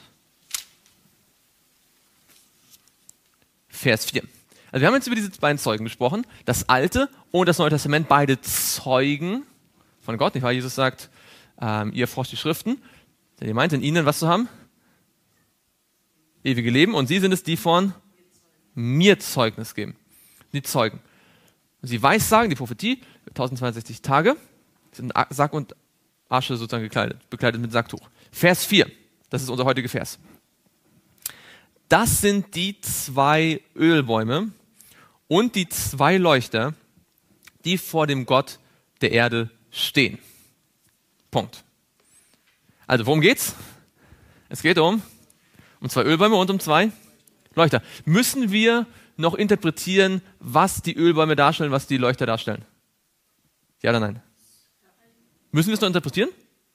Vers vier. Also wir haben jetzt über diese beiden Zeugen gesprochen, das Alte und das Neue Testament, beide Zeugen von Gott, nicht wahr? Jesus sagt, ähm, ihr erforscht die Schriften, denn ihr meint in ihnen was zu haben? Ewige Leben, und sie sind es, die von mir Zeugnis geben. Die Zeugen. Sie weissagen, die Prophetie, tausendzweiundsechzig Tage, sind Sack und Asche sozusagen gekleidet, bekleidet mit Sacktuch. Vers vier, das ist unser heutiger Vers. Das sind die zwei Ölbäume und die zwei Leuchter, die vor dem Gott der Erde stehen. Punkt. Also, worum geht's? Es geht um, um zwei Ölbäume und um zwei Leuchter. Müssen wir noch interpretieren, was die Ölbäume darstellen, was die Leuchter darstellen? Ja oder nein? Müssen wir es noch interpretieren?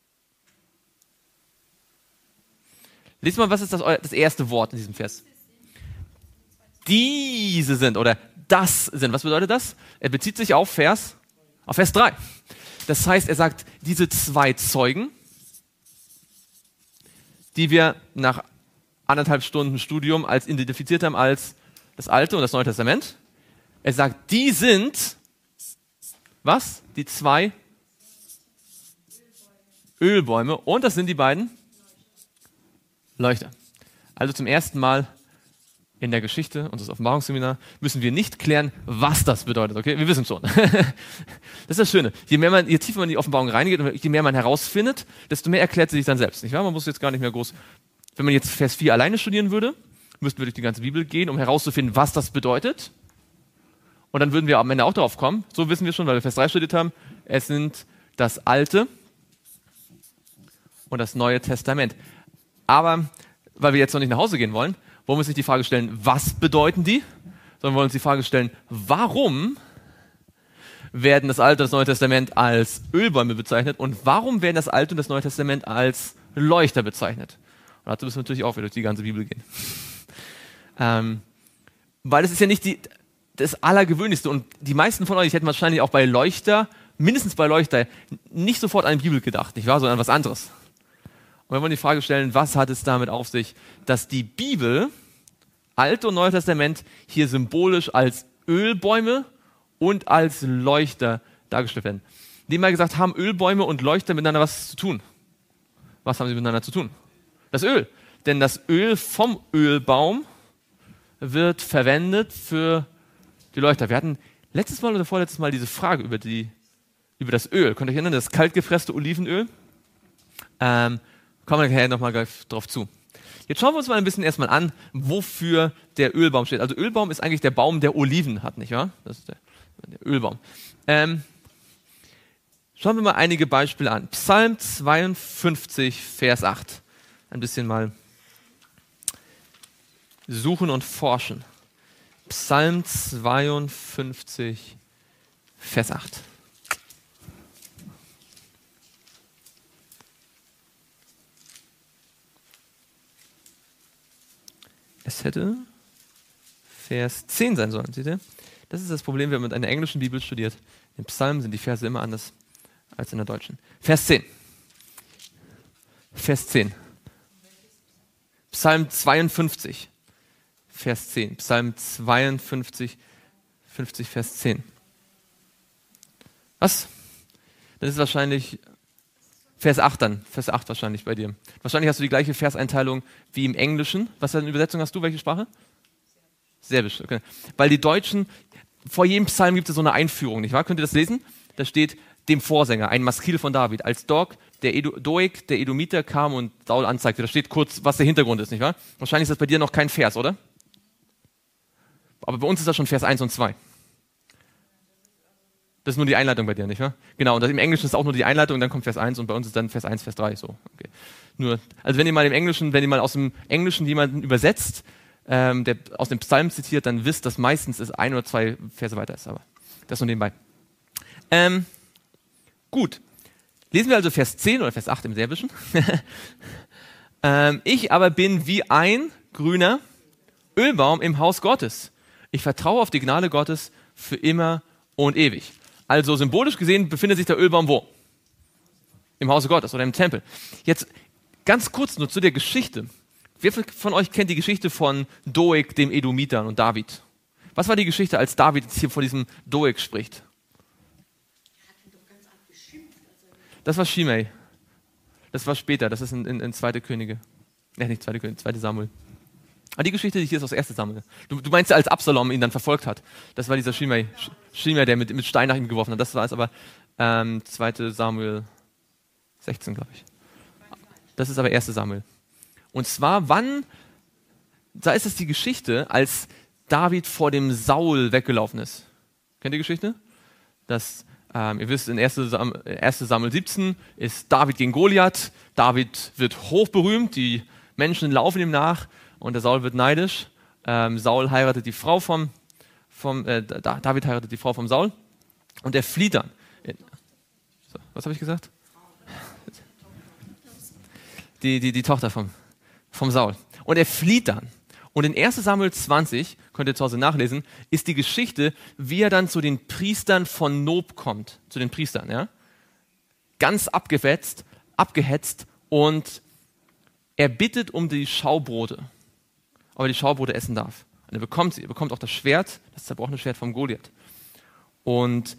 Lies mal, was ist das, das erste Wort in diesem Vers? Diese sind oder das sind. Was bedeutet das? Er bezieht sich auf Vers, auf Vers drei. Das heißt, er sagt, diese zwei Zeugen, die wir nach anderthalb Stunden Studium als identifiziert haben als das Alte und das Neue Testament. Er sagt, die sind, was? Die zwei Ölbäume und das sind die beiden Leuchter. Also zum ersten Mal in der Geschichte unseres Offenbarungsseminar müssen wir nicht klären, was das bedeutet. Okay, wir wissen es schon. Das ist das Schöne. Je mehr man, je tiefer man in die Offenbarung reingeht und je mehr man herausfindet, desto mehr erklärt sie sich dann selbst. Nicht wahr? Man muss jetzt gar nicht mehr groß. Wenn man jetzt Vers vier alleine studieren würde, müssten wir durch die ganze Bibel gehen, um herauszufinden, was das bedeutet. Und dann würden wir am Ende auch darauf kommen. So wissen wir schon, weil wir Vers drei studiert haben. Es sind das Alte und das Neue Testament. Aber weil wir jetzt noch nicht nach Hause gehen wollen, wollen wir uns nicht die Frage stellen, was bedeuten die, sondern wollen uns die Frage stellen, warum werden das Alte und das Neue Testament als Ölbäume bezeichnet und warum werden das Alte und das Neue Testament als Leuchter bezeichnet? Und dazu müssen wir natürlich auch wieder durch die ganze Bibel gehen. ähm, weil es ist ja nicht die, das Allergewöhnlichste und die meisten von euch hätten wahrscheinlich auch bei Leuchter, mindestens bei Leuchter, nicht sofort an die Bibel gedacht, nicht wahr, sondern an was anderes. Und wenn wir die Frage stellen, was hat es damit auf sich, dass die Bibel, Alte und Neue Testament, hier symbolisch als Ölbäume und als Leuchter dargestellt werden. Nebenbei gesagt, haben Ölbäume und Leuchter miteinander was zu tun? Was haben sie miteinander zu tun? Das Öl. Denn das Öl vom Ölbaum wird verwendet für die Leuchter. Wir hatten letztes Mal oder vorletztes Mal diese Frage über, die, über das Öl. Könnt ihr euch erinnern, das kaltgepresste Olivenöl? Ähm, kommen wir nachher nochmal drauf zu. Jetzt schauen wir uns mal ein bisschen erstmal an, wofür der Ölbaum steht. Also Ölbaum ist eigentlich der Baum, der Oliven hat, nicht wahr? Das ist der, der Ölbaum. Ähm, schauen wir mal einige Beispiele an. Psalm zweiundfünfzig, Vers acht. Ein bisschen mal suchen und forschen. Psalm zweiundfünfzig, Vers acht. Es hätte Vers zehn sein sollen, seht ihr? Das ist das Problem, wenn man mit einer englischen Bibel studiert. Im Psalm sind die Verse immer anders als in der deutschen. Vers zehn. Vers zehn. Psalm zweiundfünfzig, Vers zehn. Psalm zweiundfünfzig, fünfzig, Vers zehn. Was? Das ist wahrscheinlich Vers acht dann. Vers acht wahrscheinlich bei dir. Wahrscheinlich hast du die gleiche Verseinteilung wie im Englischen. Was für eine Übersetzung hast du? Welche Sprache? Serbisch, okay. Weil die Deutschen, vor jedem Psalm gibt es so eine Einführung, nicht wahr? Könnt ihr das lesen? Da steht dem Vorsänger, ein Maskil von David. Als Dog, der Edo, Doeg, der Edomiter, kam und Saul anzeigte. Da steht kurz, was der Hintergrund ist, nicht wahr? Wahrscheinlich ist das bei dir noch kein Vers, oder? Aber bei uns ist das schon Vers eins und zwei. Das ist nur die Einleitung bei dir, nicht wahr? Genau, und das im Englischen ist auch nur die Einleitung und dann kommt Vers eins und bei uns ist dann Vers eins, Vers drei. So. Okay. Nur, also wenn ihr mal im Englischen, wenn ihr mal aus dem Englischen jemanden übersetzt, ähm, der aus dem Psalm zitiert, dann wisst, dass meistens es ein oder zwei Verse weiter ist, aber das nur nebenbei. Ähm, gut. Lesen wir also Vers zehn oder Vers acht im Serbischen. ähm, ich aber bin wie ein grüner Ölbaum im Haus Gottes. Ich vertraue auf die Gnade Gottes für immer und ewig. Also symbolisch gesehen befindet sich der Ölbaum wo? Im Hause Gottes oder im Tempel. Jetzt ganz kurz nur zu der Geschichte. Wer von euch kennt die Geschichte von Doeg, dem Edomitern und David? Was war die Geschichte, als David jetzt hier vor diesem Doeg spricht? Das war Shimei. Das war später, das ist in, in, in zweite Könige. Ja, nicht zweite Könige, zweite Samuel. Aber die Geschichte, die hier ist aus erste Samuel. Du, du meinst, als Absalom ihn dann verfolgt hat. Das war dieser Shimei, Shimei der mit, mit Stein nach ihm geworfen hat. Das war es aber ähm, zweite Samuel sechzehn, glaube ich. Das ist aber erste Samuel. Und zwar, wann, da ist es die Geschichte, als David vor dem Saul weggelaufen ist. Kennt ihr die Geschichte? Das, ähm, ihr wisst, in erste Samuel siebzehn ist David gegen Goliath. David wird hochberühmt, die Menschen laufen ihm nach und der Saul wird neidisch. Ähm, Saul heiratet die Frau vom, vom äh, David heiratet die Frau vom Saul und er flieht dann. So, was habe ich gesagt? Die, die, die Tochter vom, vom Saul. Und er flieht dann. Und in erste Samuel zwanzig, könnt ihr zu Hause nachlesen, ist die Geschichte, wie er dann zu den Priestern von Nob kommt. Zu den Priestern, ja. Ganz abgefetzt, abgehetzt und er bittet um die Schaubrote. Aber die Schaubrote essen darf. Und er bekommt sie. Er bekommt auch das Schwert, das zerbrochene Schwert vom Goliath. Und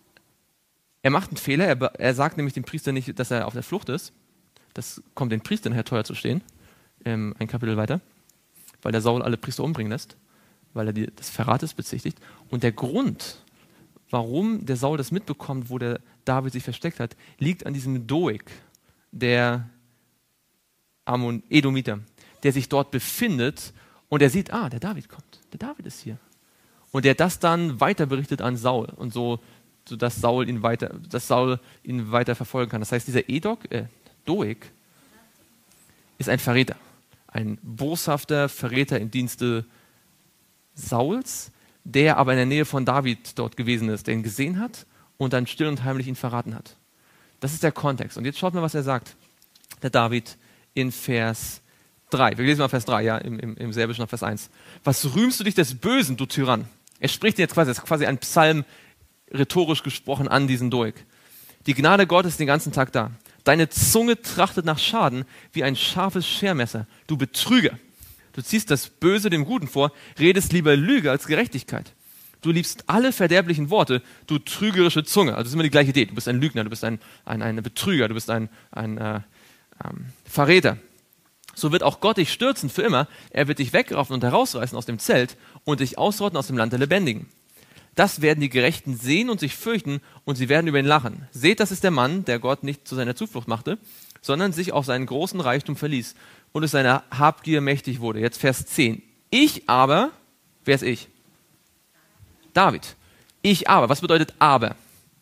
er macht einen Fehler. Er, er sagt nämlich dem Priester nicht, dass er auf der Flucht ist. Das kommt den Priestern nachher teuer zu stehen. Ähm, ein Kapitel weiter. Weil der Saul alle Priester umbringen lässt. Weil er die, des Verrates bezichtigt. Und der Grund, warum der Saul das mitbekommt, wo der David sich versteckt hat, liegt an diesem Doeg, der Ammon, Edomiter, der sich dort befindet und er sieht, ah, der David kommt. Der David ist hier. Und der das dann weiter berichtet an Saul und so, so dass Saul ihn weiter, dass Saul ihn weiter verfolgen kann. Das heißt, dieser Edok, äh, Doeg ist ein Verräter. Ein boshafter Verräter im Dienste Sauls, der aber in der Nähe von David dort gewesen ist, der ihn gesehen hat und dann still und heimlich ihn verraten hat. Das ist der Kontext. Und jetzt schaut mal, was er sagt. Der David in Vers drei. Wir lesen mal Vers drei, ja, im, im, im Serbischen auf Vers eins. Was rühmst du dich des Bösen, du Tyrann? Er spricht jetzt quasi, das ist quasi ein Psalm, rhetorisch gesprochen, an diesen Doeg. Die Gnade Gottes ist den ganzen Tag da. Deine Zunge trachtet nach Schaden wie ein scharfes Schermesser. Du Betrüger. Du ziehst das Böse dem Guten vor, redest lieber Lüge als Gerechtigkeit. Du liebst alle verderblichen Worte, du trügerische Zunge. Also das ist immer die gleiche Idee. Du bist ein Lügner, du bist ein, ein, ein Betrüger, du bist ein, ein äh, ähm, Verräter. So wird auch Gott dich stürzen für immer. Er wird dich wegraufen und herausreißen aus dem Zelt und dich ausrotten aus dem Land der Lebendigen. Das werden die Gerechten sehen und sich fürchten und sie werden über ihn lachen. Seht, das ist der Mann, der Gott nicht zu seiner Zuflucht machte, sondern sich auf seinen großen Reichtum verließ und es seiner Habgier mächtig wurde. Jetzt Vers zehn. Ich aber, wer ist ich? David. Ich aber. Was bedeutet aber?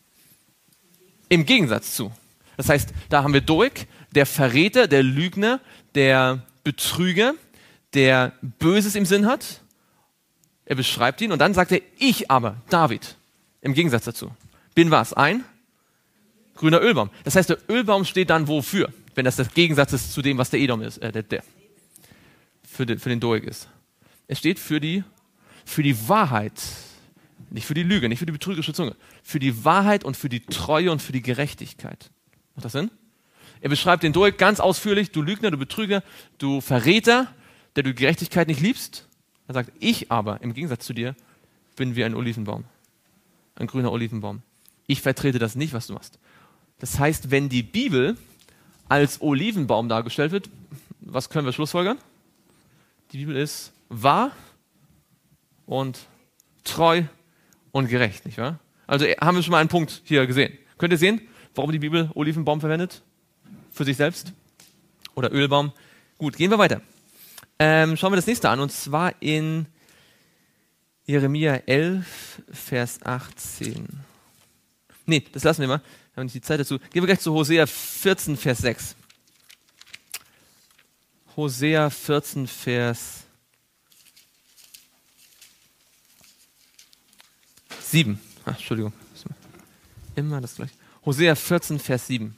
Im Gegensatz zu. Das heißt, da haben wir Doeg, der Verräter, der Lügner, der Betrüger, der Böses im Sinn hat. Er beschreibt ihn und dann sagt er, ich aber, David, im Gegensatz dazu, bin was? Ein grüner Ölbaum. Das heißt, der Ölbaum steht dann wofür? Wenn das der Gegensatz ist zu dem, was der Edom ist, äh, der, der für, den, für den Doeg ist. Es steht für die, für die Wahrheit, nicht für die Lüge, nicht für die betrügerische Zunge, für die Wahrheit und für die Treue und für die Gerechtigkeit. Macht das Sinn? Er beschreibt den Doeg ganz ausführlich, du Lügner, du Betrüger, du Verräter, der du Gerechtigkeit nicht liebst. Er sagt, ich aber, im Gegensatz zu dir, bin wie ein Olivenbaum, ein grüner Olivenbaum. Ich vertrete das nicht, was du machst. Das heißt, wenn die Bibel als Olivenbaum dargestellt wird, was können wir schlussfolgern? Die Bibel ist wahr und treu und gerecht, nicht wahr? Also haben wir schon mal einen Punkt hier gesehen. Könnt ihr sehen, warum die Bibel Olivenbaum verwendet? Für sich selbst? Oder Ölbaum? Gut, gehen wir weiter. Ähm, schauen wir das nächste an, und zwar in Jeremia elf, Vers achtzehn. Nee, das lassen wir mal. Wir haben nicht die Zeit dazu. Gehen wir gleich zu Hosea vierzehn, Vers sechs. Hosea vierzehn, Vers sieben. Ach, Entschuldigung. Immer das gleiche. Hosea vierzehn, Vers sieben.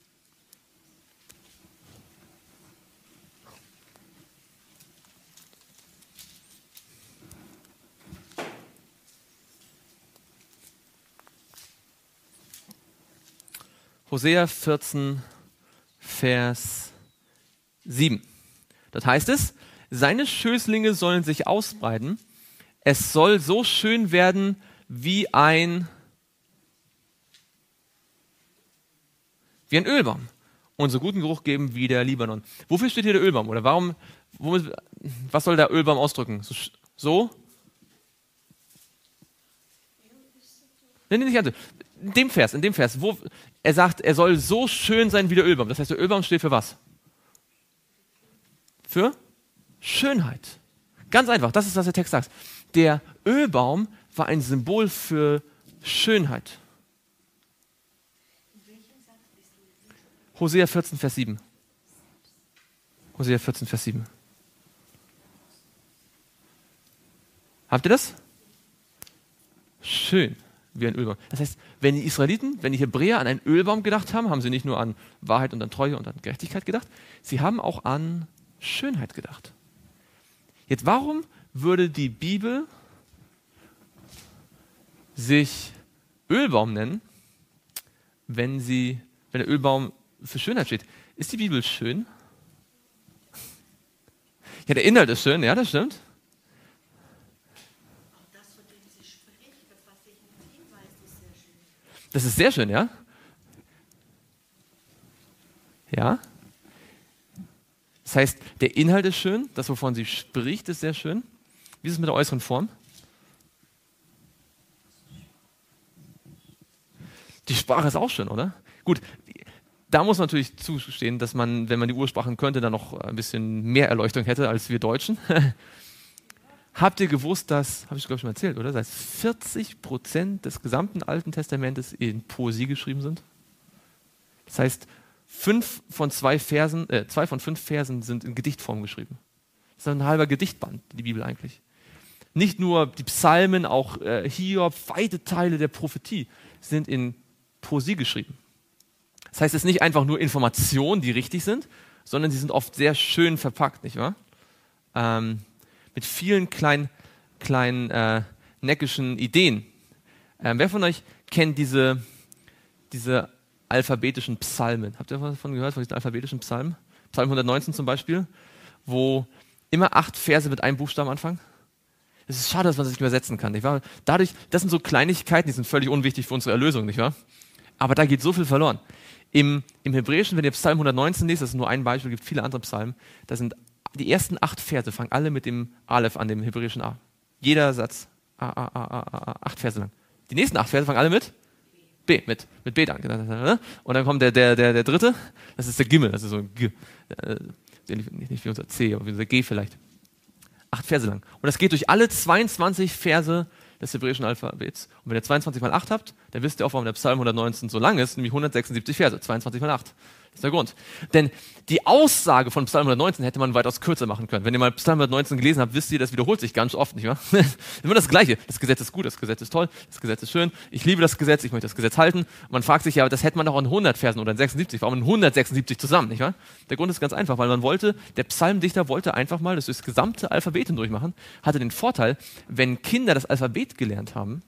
Hosea vierzehn, Vers sieben. Das heißt es, seine Schößlinge sollen sich ausbreiten. Es soll so schön werden wie ein, wie ein Ölbaum und so guten Geruch geben wie der Libanon. Wofür steht hier der Ölbaum? Oder warum, womit, was soll der Ölbaum ausdrücken? So? so? Nee, nee, nicht ganz. In dem Vers, in dem Vers, wo er sagt, er soll so schön sein wie der Ölbaum. Das heißt, der Ölbaum steht für was? Für Schönheit. Ganz einfach, das ist, was der Text sagt. Der Ölbaum war ein Symbol für Schönheit. Hosea vierzehn, Vers sieben. Hosea vierzehn, Vers sieben. Habt ihr das? Schön. Wie ein Ölbaum. Das heißt, wenn die Israeliten, wenn die Hebräer an einen Ölbaum gedacht haben, haben sie nicht nur an Wahrheit und an Treue und an Gerechtigkeit gedacht, sie haben auch an Schönheit gedacht. Jetzt, warum würde die Bibel sich Ölbaum nennen, wenn sie, wenn der Ölbaum für Schönheit steht? Ist die Bibel schön? Ja, der Inhalt ist schön, ja, das stimmt. Das ist sehr schön, ja? Ja? Das heißt, der Inhalt ist schön, das, wovon sie spricht, ist sehr schön. Wie ist es mit der äußeren Form? Die Sprache ist auch schön, oder? Gut, da muss man natürlich zugestehen, dass man, wenn man die Ursprachen könnte, dann noch ein bisschen mehr Erleuchtung hätte als wir Deutschen. Habt ihr gewusst, dass, habe ich glaube ich schon erzählt, oder? Dass vierzig Prozent des gesamten Alten Testamentes in Poesie geschrieben sind? Das heißt, fünf von zwei Versen, äh, zwei von fünf Versen sind in Gedichtform geschrieben. Das ist ein halber Gedichtband, die Bibel eigentlich. Nicht nur die Psalmen, auch äh, Hiob, weite Teile der Prophetie sind in Poesie geschrieben. Das heißt, es ist nicht einfach nur Informationen, die richtig sind, sondern sie sind oft sehr schön verpackt, nicht wahr? Ähm, mit vielen kleinen, kleinen äh, neckischen Ideen. Ähm, wer von euch kennt diese, diese alphabetischen Psalmen? Habt ihr was davon gehört, von diesen alphabetischen Psalmen? Psalm hundertneunzehn zum Beispiel, wo immer acht Verse mit einem Buchstaben anfangen. Es ist schade, dass man das nicht übersetzen kann, nicht wahr? Dadurch, das sind so Kleinigkeiten, die sind völlig unwichtig für unsere Erlösung, nicht wahr? Aber da geht so viel verloren. Im, im Hebräischen, wenn ihr Psalm hundertneunzehn lest, das ist nur ein Beispiel, es gibt viele andere Psalmen, da sind die ersten acht Verse fangen alle mit dem Aleph an, dem hebräischen A. Jeder Satz, A, A, A, A, A, acht Verse lang. Die nächsten acht Verse fangen alle mit B, mit, mit B dann. Und dann kommt der, der, der, der dritte, das ist der Gimmel, das ist so ein G, nicht wie unser C, aber wie unser G vielleicht. Acht Verse lang. Und das geht durch alle zweiundzwanzig Verse des hebräischen Alphabets. Und wenn ihr zweiundzwanzig mal acht habt, dann wisst ihr auch, warum der Psalm hundertneunzehn so lang ist, nämlich hundertsechsundsiebzig Verse, zweiundzwanzig mal acht. Das ist der Grund. Denn die Aussage von Psalm hundertneunzehn hätte man weitaus kürzer machen können. Wenn ihr mal Psalm hundertneunzehn gelesen habt, wisst ihr, das wiederholt sich ganz oft, nicht wahr? Immer das Gleiche. Das Gesetz ist gut, das Gesetz ist toll, das Gesetz ist schön, ich liebe das Gesetz, ich möchte das Gesetz halten. Und man fragt sich ja, das hätte man doch in hundert Versen oder in sechsundsiebzig, warum in hundertsechsundsiebzig zusammen, nicht wahr? Der Grund ist ganz einfach, weil man wollte, der Psalmdichter wollte einfach mal das durchs gesamte Alphabet hindurchmachen, hatte den Vorteil, wenn Kinder das Alphabet gelernt haben,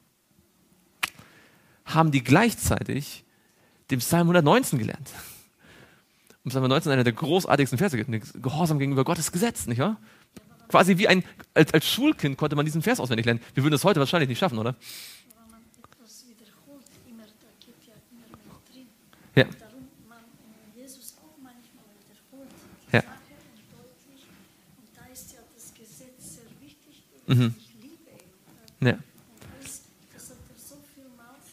haben die gleichzeitig den Psalm hundertneunzehn gelernt. Und Psalm hundertneunzehn ist einer der großartigsten Verse, Gehorsam gegenüber Gottes Gesetz, nicht wahr? quasi wie ein, als, als Schulkind konnte man diesen Vers auswendig lernen. Wir würden es heute wahrscheinlich nicht schaffen, oder? Weil man etwas wiederholt, immer, da geht ja immer mehr drin. Ja. Und darum man äh, Jesus auch manchmal wiederholt die Ja. Sache und deutlich. Und da ist ja das Gesetz sehr wichtig. Mhm. Ich liebe ihn. Ja. Und das, das hat er so vielmals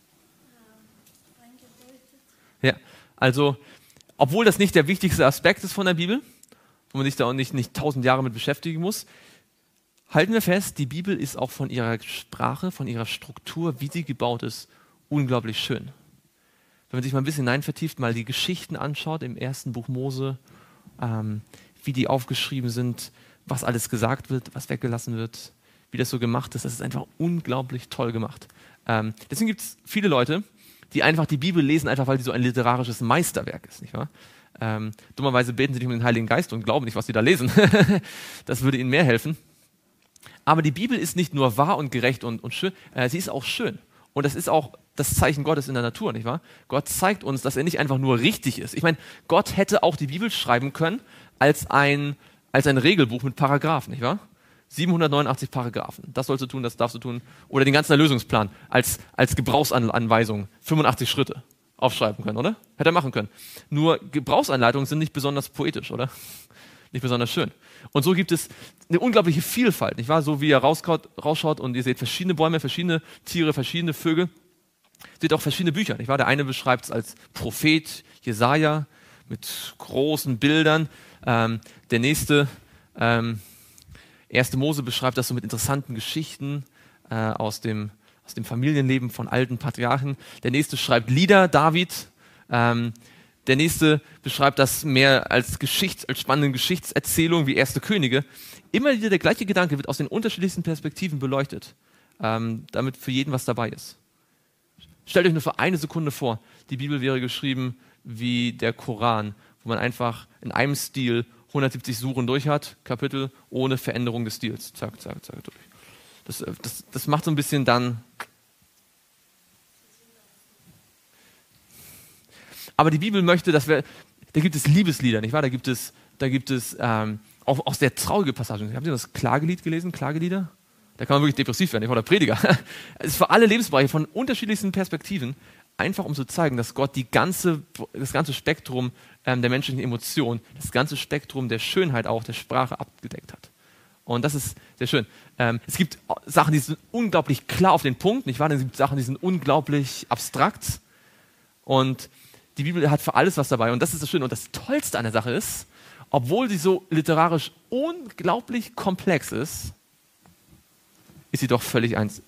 äh, eingedeutet. Ja, also, obwohl das nicht der wichtigste Aspekt ist von der Bibel, wo man sich da auch nicht, nicht tausend Jahre mit beschäftigen muss, halten wir fest, die Bibel ist auch von ihrer Sprache, von ihrer Struktur, wie sie gebaut ist, unglaublich schön. Wenn man sich mal ein bisschen hinein vertieft, mal die Geschichten anschaut im ersten Buch Mose, ähm, wie die aufgeschrieben sind, was alles gesagt wird, was weggelassen wird, wie das so gemacht ist, das ist einfach unglaublich toll gemacht. Ähm, deswegen gibt es viele Leute, die einfach die Bibel lesen, einfach weil sie so ein literarisches Meisterwerk ist, nicht wahr? Ähm, dummerweise beten sie nicht um den Heiligen Geist und glauben nicht, was sie da lesen. Das würde ihnen mehr helfen. Aber die Bibel ist nicht nur wahr und gerecht und, und schön, äh, sie ist auch schön. Und das ist auch das Zeichen Gottes in der Natur, nicht wahr? Gott zeigt uns, dass er nicht einfach nur richtig ist. Ich meine, Gott hätte auch die Bibel schreiben können als ein, als ein Regelbuch mit Paragraphen, nicht wahr? siebenhundertneunundachtzig Paragraphen. Das sollst du tun, das darfst du tun. Oder den ganzen Erlösungsplan als, als Gebrauchsanweisung, fünfundachtzig Schritte aufschreiben können, oder? Hätte er machen können. Nur Gebrauchsanleitungen sind nicht besonders poetisch, oder? Nicht besonders schön. Und so gibt es eine unglaubliche Vielfalt, nicht wahr? So wie ihr rausschaut, rausschaut und ihr seht verschiedene Bäume, verschiedene Tiere, verschiedene Vögel, seht auch verschiedene Bücher, nicht wahr? Der eine beschreibt es als Prophet, Jesaja, mit großen Bildern. Ähm, der nächste, ähm, erste Mose beschreibt das so mit interessanten Geschichten äh, aus, dem, aus dem Familienleben von alten Patriarchen. Der nächste schreibt Lieder, David. Ähm, der nächste beschreibt das mehr als, Geschichts-, als spannende Geschichtserzählung wie Erste Könige. Immer wieder der gleiche Gedanke wird aus den unterschiedlichsten Perspektiven beleuchtet, ähm, damit für jeden was dabei ist. Stellt euch nur für eine Sekunde vor, die Bibel wäre geschrieben wie der Koran, wo man einfach in einem Stil hundertsiebzig Suren durch hat, Kapitel, ohne Veränderung des Stils. Zack, zack, zack, durch. Das, das, das macht so ein bisschen dann... Aber die Bibel möchte, dass wir... Da gibt es Liebeslieder, nicht wahr? Da gibt es, da gibt es ähm, auch, auch sehr traurige Passagen. Habt ihr das Klagelied gelesen? Klagelieder? Da kann man wirklich depressiv werden, ich war der Prediger. Es ist für alle Lebensbereiche von unterschiedlichsten Perspektiven, einfach um zu zeigen, dass Gott die ganze, das ganze Spektrum ähm, der menschlichen Emotionen, das ganze Spektrum der Schönheit auch der Sprache abgedeckt hat. Und das ist sehr schön. Ähm, es gibt Sachen, die sind unglaublich klar auf den Punkt, nicht wahr? Es gibt Sachen, die sind unglaublich abstrakt. Und die Bibel hat für alles was dabei. Und das ist das Schöne. Und das Tollste an der Sache ist, obwohl sie so literarisch unglaublich komplex ist, ist sie doch völlig eins.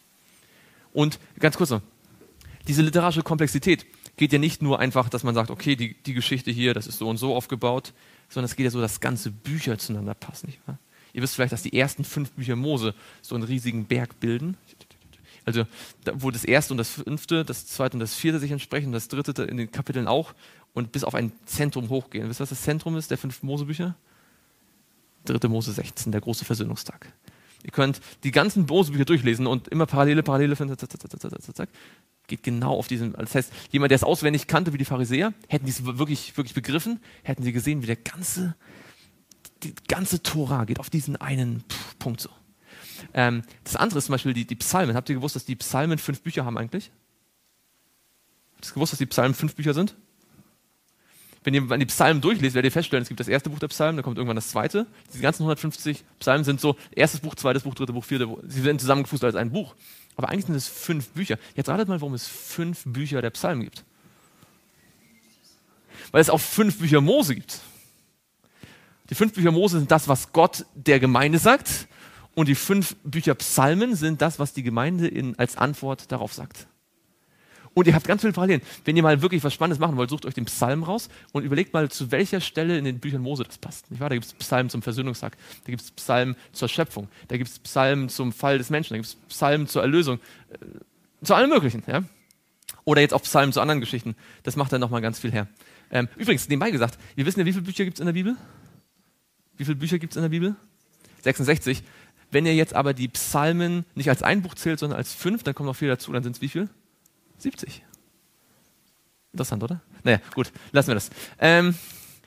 Und ganz kurz noch, diese literarische Komplexität geht ja nicht nur einfach, dass man sagt, okay, die, die Geschichte hier, das ist so und so aufgebaut, sondern es geht ja so, dass ganze Bücher zueinander passen. Nicht wahr? Ihr wisst vielleicht, dass die ersten fünf Bücher Mose so einen riesigen Berg bilden. Also wo das erste und das fünfte, das zweite und das vierte sich entsprechen und das dritte in den Kapiteln auch und bis auf ein Zentrum hochgehen. Wisst ihr, was das Zentrum ist der fünf Mose-Bücher? dritte Mose sechzehn, der große Versöhnungstag. Ihr könnt die ganzen Mose-Bücher durchlesen und immer Parallele, Parallele finden. Geht genau auf diesen. Das heißt, jemand, der es auswendig kannte, wie die Pharisäer, hätten die es wirklich, wirklich begriffen, hätten sie gesehen, wie der ganze, die ganze Tora geht auf diesen einen Punkt so. Ähm, das andere ist zum Beispiel die, die Psalmen. Habt ihr gewusst, dass die Psalmen fünf Bücher haben eigentlich? Habt ihr gewusst, dass die Psalmen fünf Bücher sind? Wenn ihr die Psalmen durchlest, werdet ihr feststellen, es gibt das erste Buch der Psalmen, dann kommt irgendwann das zweite. Die ganzen hundertfünfzig Psalmen sind so, erstes Buch, zweites Buch, drittes Buch, viertes Buch. Sie werden zusammengefußt als ein Buch. Aber eigentlich sind es fünf Bücher. Jetzt ratet mal, warum es fünf Bücher der Psalmen gibt. Weil es auch fünf Bücher Mose gibt. Die fünf Bücher Mose sind das, was Gott der Gemeinde sagt. Und die fünf Bücher Psalmen sind das, was die Gemeinde in, als Antwort darauf sagt. Und ihr habt ganz viele Parallelen. Wenn ihr mal wirklich was Spannendes machen wollt, sucht euch den Psalm raus und überlegt mal, zu welcher Stelle in den Büchern Mose das passt. Nicht wahr? Da gibt es Psalmen zum Versöhnungstag, da gibt es Psalmen zur Schöpfung, da gibt es Psalmen zum Fall des Menschen, da gibt es Psalmen zur Erlösung, äh, zu allem Möglichen. Ja? Oder jetzt auch Psalmen zu anderen Geschichten. Das macht dann nochmal ganz viel her. Ähm, übrigens, nebenbei gesagt, wir wissen ja, wie viele Bücher gibt es in der Bibel? Wie viele Bücher gibt es in der Bibel? sechsundsechzig. Wenn ihr jetzt aber die Psalmen nicht als ein Buch zählt, sondern als fünf, dann kommt noch viel dazu, dann sind es wie viel? siebzig. Interessant, oder? Naja, gut, lassen wir das. Ähm,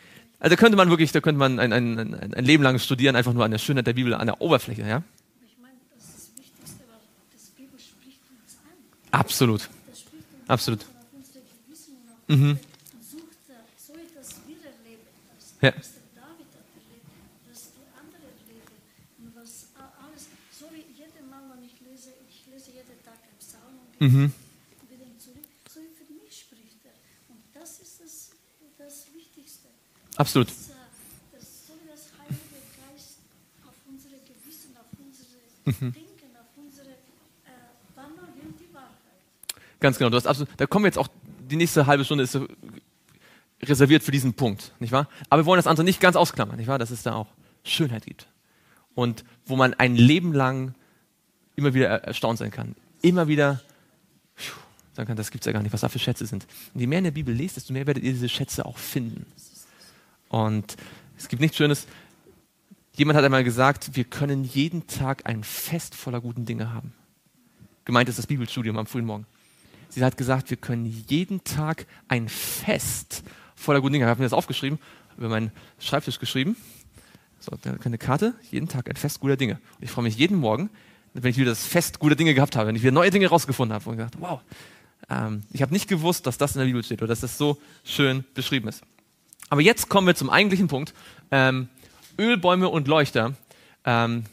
Also da könnte man wirklich, da könnte man ein, ein, ein, ein Leben lang studieren, einfach nur an der Schönheit der Bibel, an der Oberfläche, ja? Ich meine, das ist das Wichtigste, weil das Bibel spricht uns an. Absolut. Das spricht uns Absolut. an, auf unsere Gewissen und auf Mhm. unsere, und sucht, äh, so etwas wir erleben, das, Ja. was der David hat erlebt, das die anderen erleben und was a- alles, so wie jedes Mal, wenn ich lese, ich lese jeden Tag einen Psalm und Mhm. wieder zurück, so wie für mich spricht er. Und das ist das, das Wichtigste. Absolut. Das, äh, das soll das Heilige Geist auf unsere Gewissen, auf unsere Denken, auf unsere, äh, dann will die Wahrheit. Ganz genau. Du hast absolut, da kommen wir jetzt auch, die nächste halbe Stunde ist so reserviert für diesen Punkt, nicht wahr? Aber wir wollen das andere nicht ganz ausklammern, nicht wahr? Dass es da auch Schönheit gibt. Und wo man ein Leben lang immer wieder er- erstaunt sein kann. Immer wieder pfiuh, sagen kann, das gibt's ja gar nicht, was da für Schätze sind. Und je mehr in der Bibel lest, desto mehr werdet ihr diese Schätze auch finden. Und es gibt nichts Schönes. Jemand hat einmal gesagt, wir können jeden Tag ein Fest voller guten Dinge haben. Gemeint ist das Bibelstudium am frühen Morgen. Sie hat gesagt, wir können jeden Tag ein Fest voller guten Dinge haben. Ich habe mir das aufgeschrieben, über meinen Schreibtisch geschrieben. So, da eine Karte, jeden Tag ein Fest guter Dinge. Und ich freue mich jeden Morgen, wenn ich wieder das Fest guter Dinge gehabt habe, wenn ich wieder neue Dinge rausgefunden habe und gesagt, wow, ähm, ich habe nicht gewusst, dass das in der Bibel steht oder dass das so schön beschrieben ist. Aber jetzt kommen wir zum eigentlichen Punkt. Ähm, Ölbäume und Leuchter ähm,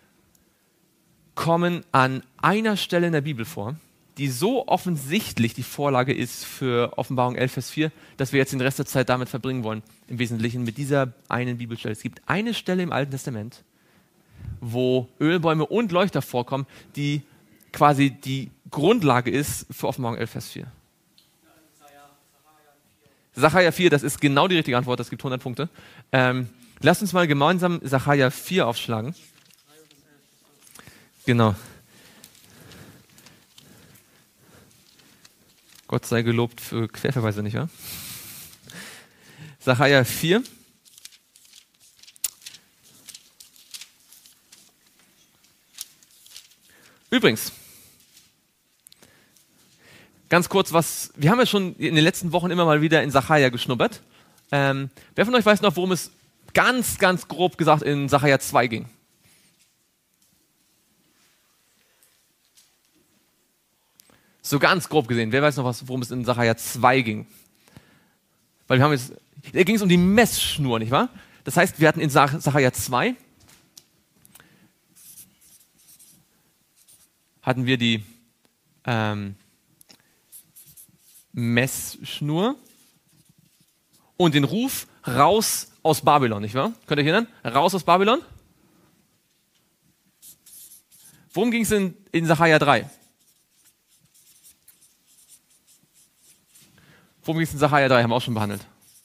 kommen an einer Stelle in der Bibel vor, die so offensichtlich die Vorlage ist für Offenbarung elf, Vers vier, dass wir jetzt den Rest der Zeit damit verbringen wollen, im Wesentlichen mit dieser einen Bibelstelle. Es gibt eine Stelle im Alten Testament, wo Ölbäume und Leuchter vorkommen, die quasi die Grundlage ist für Offenbarung elf, Vers vier. Sacharja vier, das ist genau die richtige Antwort, das gibt hundert Punkte. Ähm, lasst uns mal gemeinsam Sacharja vier aufschlagen. Genau. Gott sei gelobt für Querverweise, nicht wahr? Sacharja vier. Übrigens, ganz kurz, was wir haben ja schon in den letzten Wochen immer mal wieder in Sacharja geschnuppert. Ähm, wer von euch weiß noch, worum es ganz, ganz grob gesagt in Sacharja zwei ging? So ganz grob gesehen. Wer weiß noch, was, worum es in Sacharja zwei ging? Weil wir haben jetzt, da ging es um die Messschnur, nicht wahr? Das heißt, wir hatten in Sacharja zwei hatten wir die ähm, Messschnur und den Ruf raus aus Babylon, nicht wahr? Könnt ihr euch erinnern? Raus aus Babylon? Worum ging es in, in Sacharja drei? Worum ging es in Sacharja drei? Haben wir auch schon behandelt.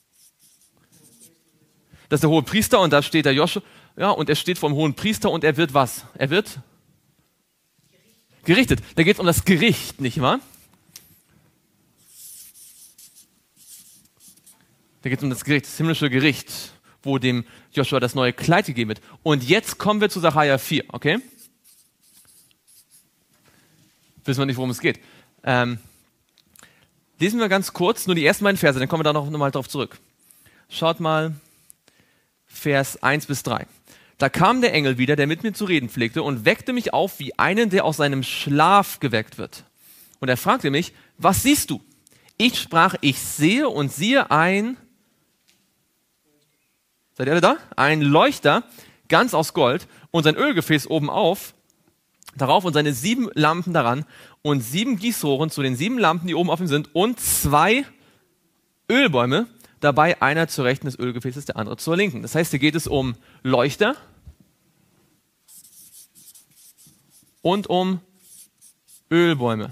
Das ist der hohe Priester und da steht der Joshua, ja, und er steht vor dem hohen Priester und er wird was? Er wird gerichtet. Da geht es um das Gericht, nicht wahr? Da geht es um das Gericht, das himmlische Gericht, wo dem Joshua das neue Kleid gegeben wird. Und jetzt kommen wir zu Sacharja vier, okay? Wissen wir nicht, worum es geht. Ähm, lesen wir ganz kurz, nur die ersten beiden Verse, dann kommen wir da noch, noch mal drauf zurück. Schaut mal, Vers eins bis drei. Da kam der Engel wieder, der mit mir zu reden pflegte, und weckte mich auf wie einen, der aus seinem Schlaf geweckt wird. Und er fragte mich, was siehst du? Ich sprach, ich sehe und siehe ein, seid ihr alle da? Ein Leuchter, ganz aus Gold, und sein Ölgefäß oben auf, darauf und seine sieben Lampen daran und sieben Gießrohren zu den sieben Lampen, die oben auf ihm sind, und zwei Ölbäume, dabei einer zur Rechten des Ölgefäßes, der andere zur Linken. Das heißt, hier geht es um Leuchter und um Ölbäume.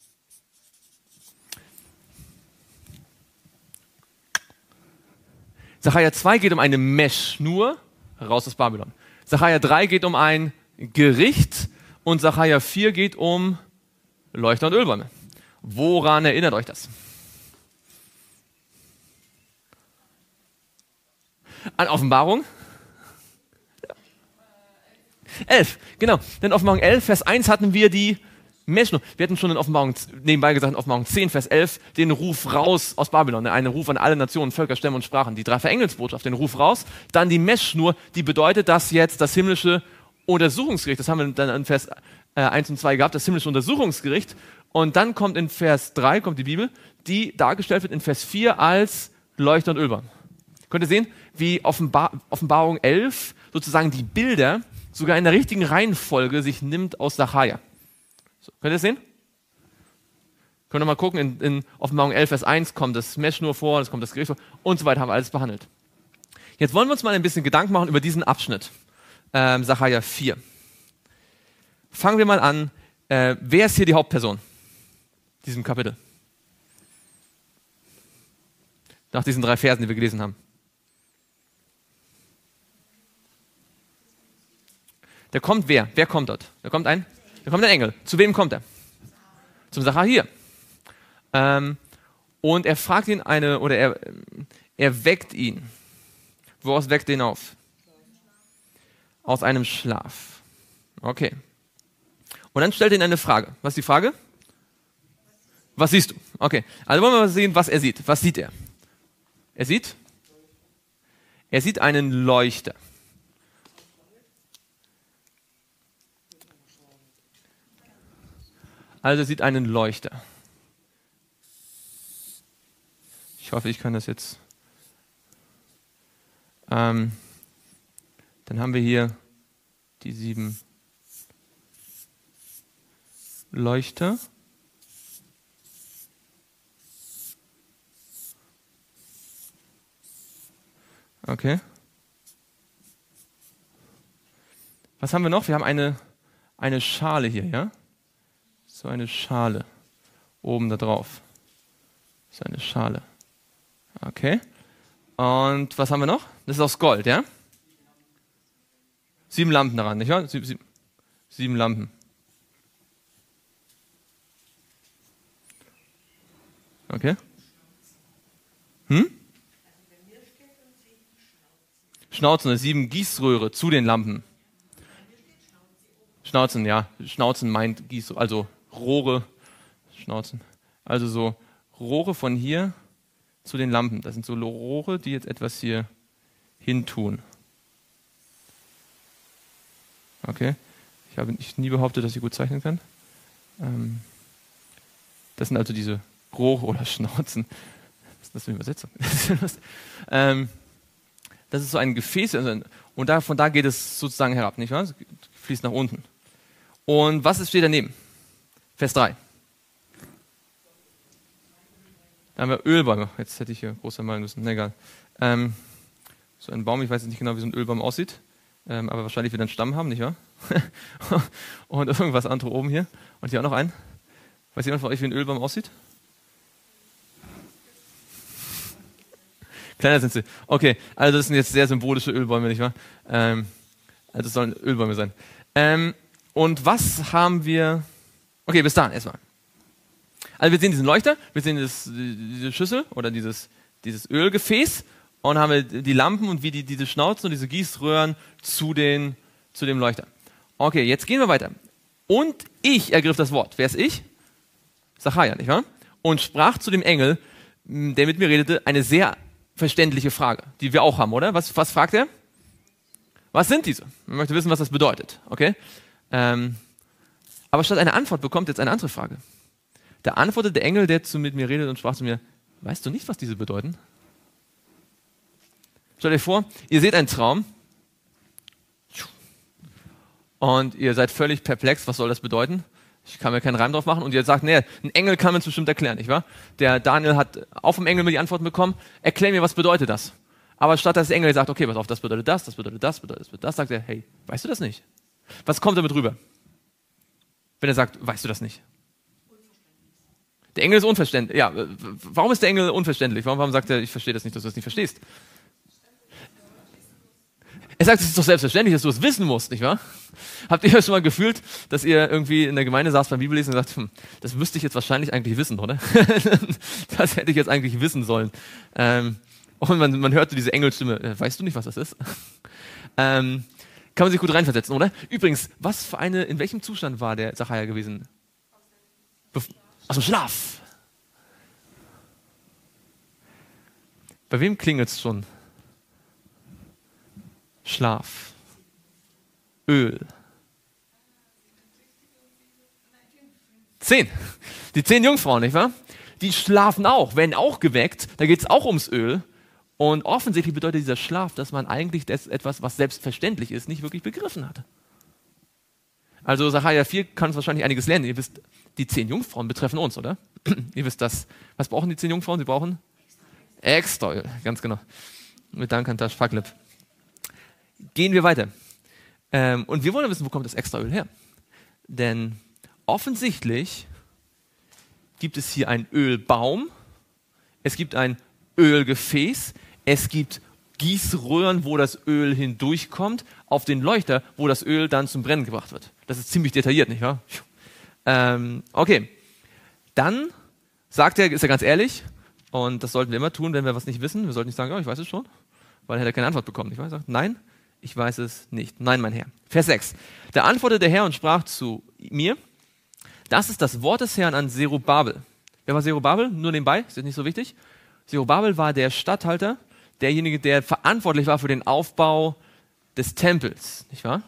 Sacharja zwei geht um eine Messschnur, raus aus Babylon. Sacharja drei geht um ein Gericht und Sacharja vier geht um Leuchter und Ölbäume. Woran erinnert euch das? An Offenbarung? elf, genau. Denn Offenbarung elf, Vers eins hatten wir die Meschnu. Wir hatten schon in Offenbarung, nebenbei gesagt, in Offenbarung zehn, Vers elf, den Ruf raus aus Babylon. Einen Ruf an alle Nationen, Völker, Stämme und Sprachen. Die drei Engelsbotschaft, den Ruf raus. Dann die Meschnur, die bedeutet, dass jetzt das himmlische Untersuchungsgericht, das haben wir dann in Vers äh, eins und zwei gehabt, das himmlische Untersuchungsgericht. Und dann kommt in Vers drei, kommt die Bibel, die dargestellt wird in Vers vier als Leuchter und Ölbaum. Könnt ihr sehen, wie Offenbar- Offenbarung elf sozusagen die Bilder sogar in der richtigen Reihenfolge sich nimmt aus Sacharja. So, könnt ihr das sehen? Könnt ihr mal gucken, in, in Offenbarung elf, Vers eins kommt das Meschnur vor, es kommt das Gericht vor und so weiter, haben wir alles behandelt. Jetzt wollen wir uns mal ein bisschen Gedanken machen über diesen Abschnitt, ähm, Sacharja vier. Fangen wir mal an, äh, wer ist hier die Hauptperson in diesem Kapitel? Nach diesen drei Versen, die wir gelesen haben. Da kommt wer? Wer kommt dort? Da kommt ein, da kommt ein Engel. Zu wem kommt er? Zum Sacharja. Ähm, und er fragt ihn eine, oder er, er weckt ihn. Woraus weckt er ihn auf? Aus einem Schlaf. Okay. Und dann stellt er ihn eine Frage. Was ist die Frage? Was siehst du? Okay. Also wollen wir mal sehen, was er sieht. Was sieht er? Er sieht? Er sieht einen Leuchter. Also er sieht einen Leuchter. Ich hoffe, ich kann das jetzt. Ähm, dann haben wir hier die sieben Leuchter. Okay. Was haben wir noch? Wir haben eine, eine Schale hier, ja? So eine Schale. Oben da drauf. So eine Schale. Okay. Und was haben wir noch? Das ist aus Gold, ja? Sieben Lampen daran, nicht wahr? Sieben, sieben, sieben Lampen. Okay. Hm? Schnauzen, sieben Gießröhre zu den Lampen. Schnauzen, ja. Schnauzen meint Gieß, also Rohre. Schnauzen. Also so Rohre von hier zu den Lampen. Das sind so Rohre, die jetzt etwas hier hin tun. Okay. Ich habe nicht, nie behauptet, dass ich gut zeichnen kann. Ähm, das sind also diese Rohre oder Schnauzen. Was ist das für eine Übersetzung? ähm, das ist so ein Gefäß, also, und da, von da geht es sozusagen herab, nicht wahr? Es fließt nach unten. Und was steht daneben? Vers drei. Da haben wir Ölbäume. Jetzt hätte ich hier größer malen müssen. Na egal. Ähm, so ein Baum, ich weiß jetzt nicht genau, wie so ein Ölbaum aussieht, ähm, aber wahrscheinlich wird er einen Stamm haben, nicht wahr? Und irgendwas anderes oben hier. Und hier auch noch ein. Weiß jemand von euch, wie ein Ölbaum aussieht? Kleiner sind sie. Okay, also das sind jetzt sehr symbolische Ölbäume, nicht wahr? Ähm, also es sollen Ölbäume sein. Ähm, und was haben wir... Okay, bis dahin erstmal. Also wir sehen diesen Leuchter, wir sehen das, diese Schüssel oder dieses, dieses Ölgefäß und haben wir die Lampen und wie die, diese Schnauzen und diese Gießröhren zu, den, zu dem Leuchter. Okay, jetzt gehen wir weiter. Und ich ergriff das Wort. Wer ist ich? Sacharja, nicht wahr? Und sprach zu dem Engel, der mit mir redete, eine sehr verständliche Frage, die wir auch haben, oder? Was, was fragt er? Was sind diese? Man möchte wissen, was das bedeutet. Okay? Ähm, aber statt einer Antwort bekommt jetzt eine andere Frage. Da antwortet der Engel, der zu mit mir redet und sprach zu mir, weißt du nicht, was diese bedeuten? Stellt euch vor, ihr seht einen Traum und ihr seid völlig perplex, was soll das bedeuten? Ich kann mir keinen Reim drauf machen und ihr sagt, nee, ein Engel kann mir es bestimmt erklären, nicht wahr? Der Daniel hat auch vom Engel mir die Antworten bekommen, erklär mir, was bedeutet das? Aber statt dass der Engel sagt, okay, pass auf, das bedeutet das, das bedeutet das, bedeutet das, das, sagt er, hey, weißt du das nicht? Was kommt damit rüber? Wenn er sagt, weißt du das nicht? Der Engel ist unverständlich. Ja, warum ist der Engel unverständlich? Warum, warum sagt er, ich verstehe das nicht, dass du das nicht verstehst? Er sagt, es ist doch selbstverständlich, dass du es wissen musst, nicht wahr? Habt ihr schon mal gefühlt, dass ihr irgendwie in der Gemeinde saßt beim Bibellesen und sagt, hm, das müsste ich jetzt wahrscheinlich eigentlich wissen, oder? Das hätte ich jetzt eigentlich wissen sollen. Ähm, und man, man hörte diese Engelstimme, äh, weißt du nicht, was das ist? ähm, kann man sich gut reinversetzen, oder? Übrigens, was für eine, in welchem Zustand war der Sacharja gewesen? Aus dem Schlaf. Bei wem klingelt es schon? Schlaf. Öl. Zehn. Die zehn Jungfrauen, nicht wahr? Die schlafen auch, werden auch geweckt. Da geht es auch ums Öl. Und offensichtlich bedeutet dieser Schlaf, dass man eigentlich das etwas, was selbstverständlich ist, nicht wirklich begriffen hat. Also Sacharja vier kann uns wahrscheinlich einiges lernen. Ihr wisst, die zehn Jungfrauen betreffen uns, oder? Ihr wisst das. Was brauchen die zehn Jungfrauen? Sie brauchen Extra Öl, ganz genau. Mit Dank an Tasch Faklip. Gehen wir weiter. Ähm, und wir wollen wissen, wo kommt das Extraöl her? Denn offensichtlich gibt es hier einen Ölbaum, es gibt ein Ölgefäß, es gibt Gießröhren, wo das Öl hindurchkommt, auf den Leuchter, wo das Öl dann zum Brennen gebracht wird. Das ist ziemlich detailliert, nicht wahr? Ähm, okay, dann sagt er, ist er ganz ehrlich, und das sollten wir immer tun, wenn wir was nicht wissen. Wir sollten nicht sagen, oh, ich weiß es schon, weil er hätte keine Antwort bekommen. Nicht wahr? Er sagt, nein, ich weiß es nicht. Nein, mein Herr. Vers sechs. Da antwortete der Herr und sprach zu mir, das ist das Wort des Herrn an Zerubabel. Wer war Zerubabel? Nur nebenbei, ist jetzt nicht so wichtig. Zerubabel war der Statthalter, derjenige, der verantwortlich war für den Aufbau des Tempels, nicht wahr?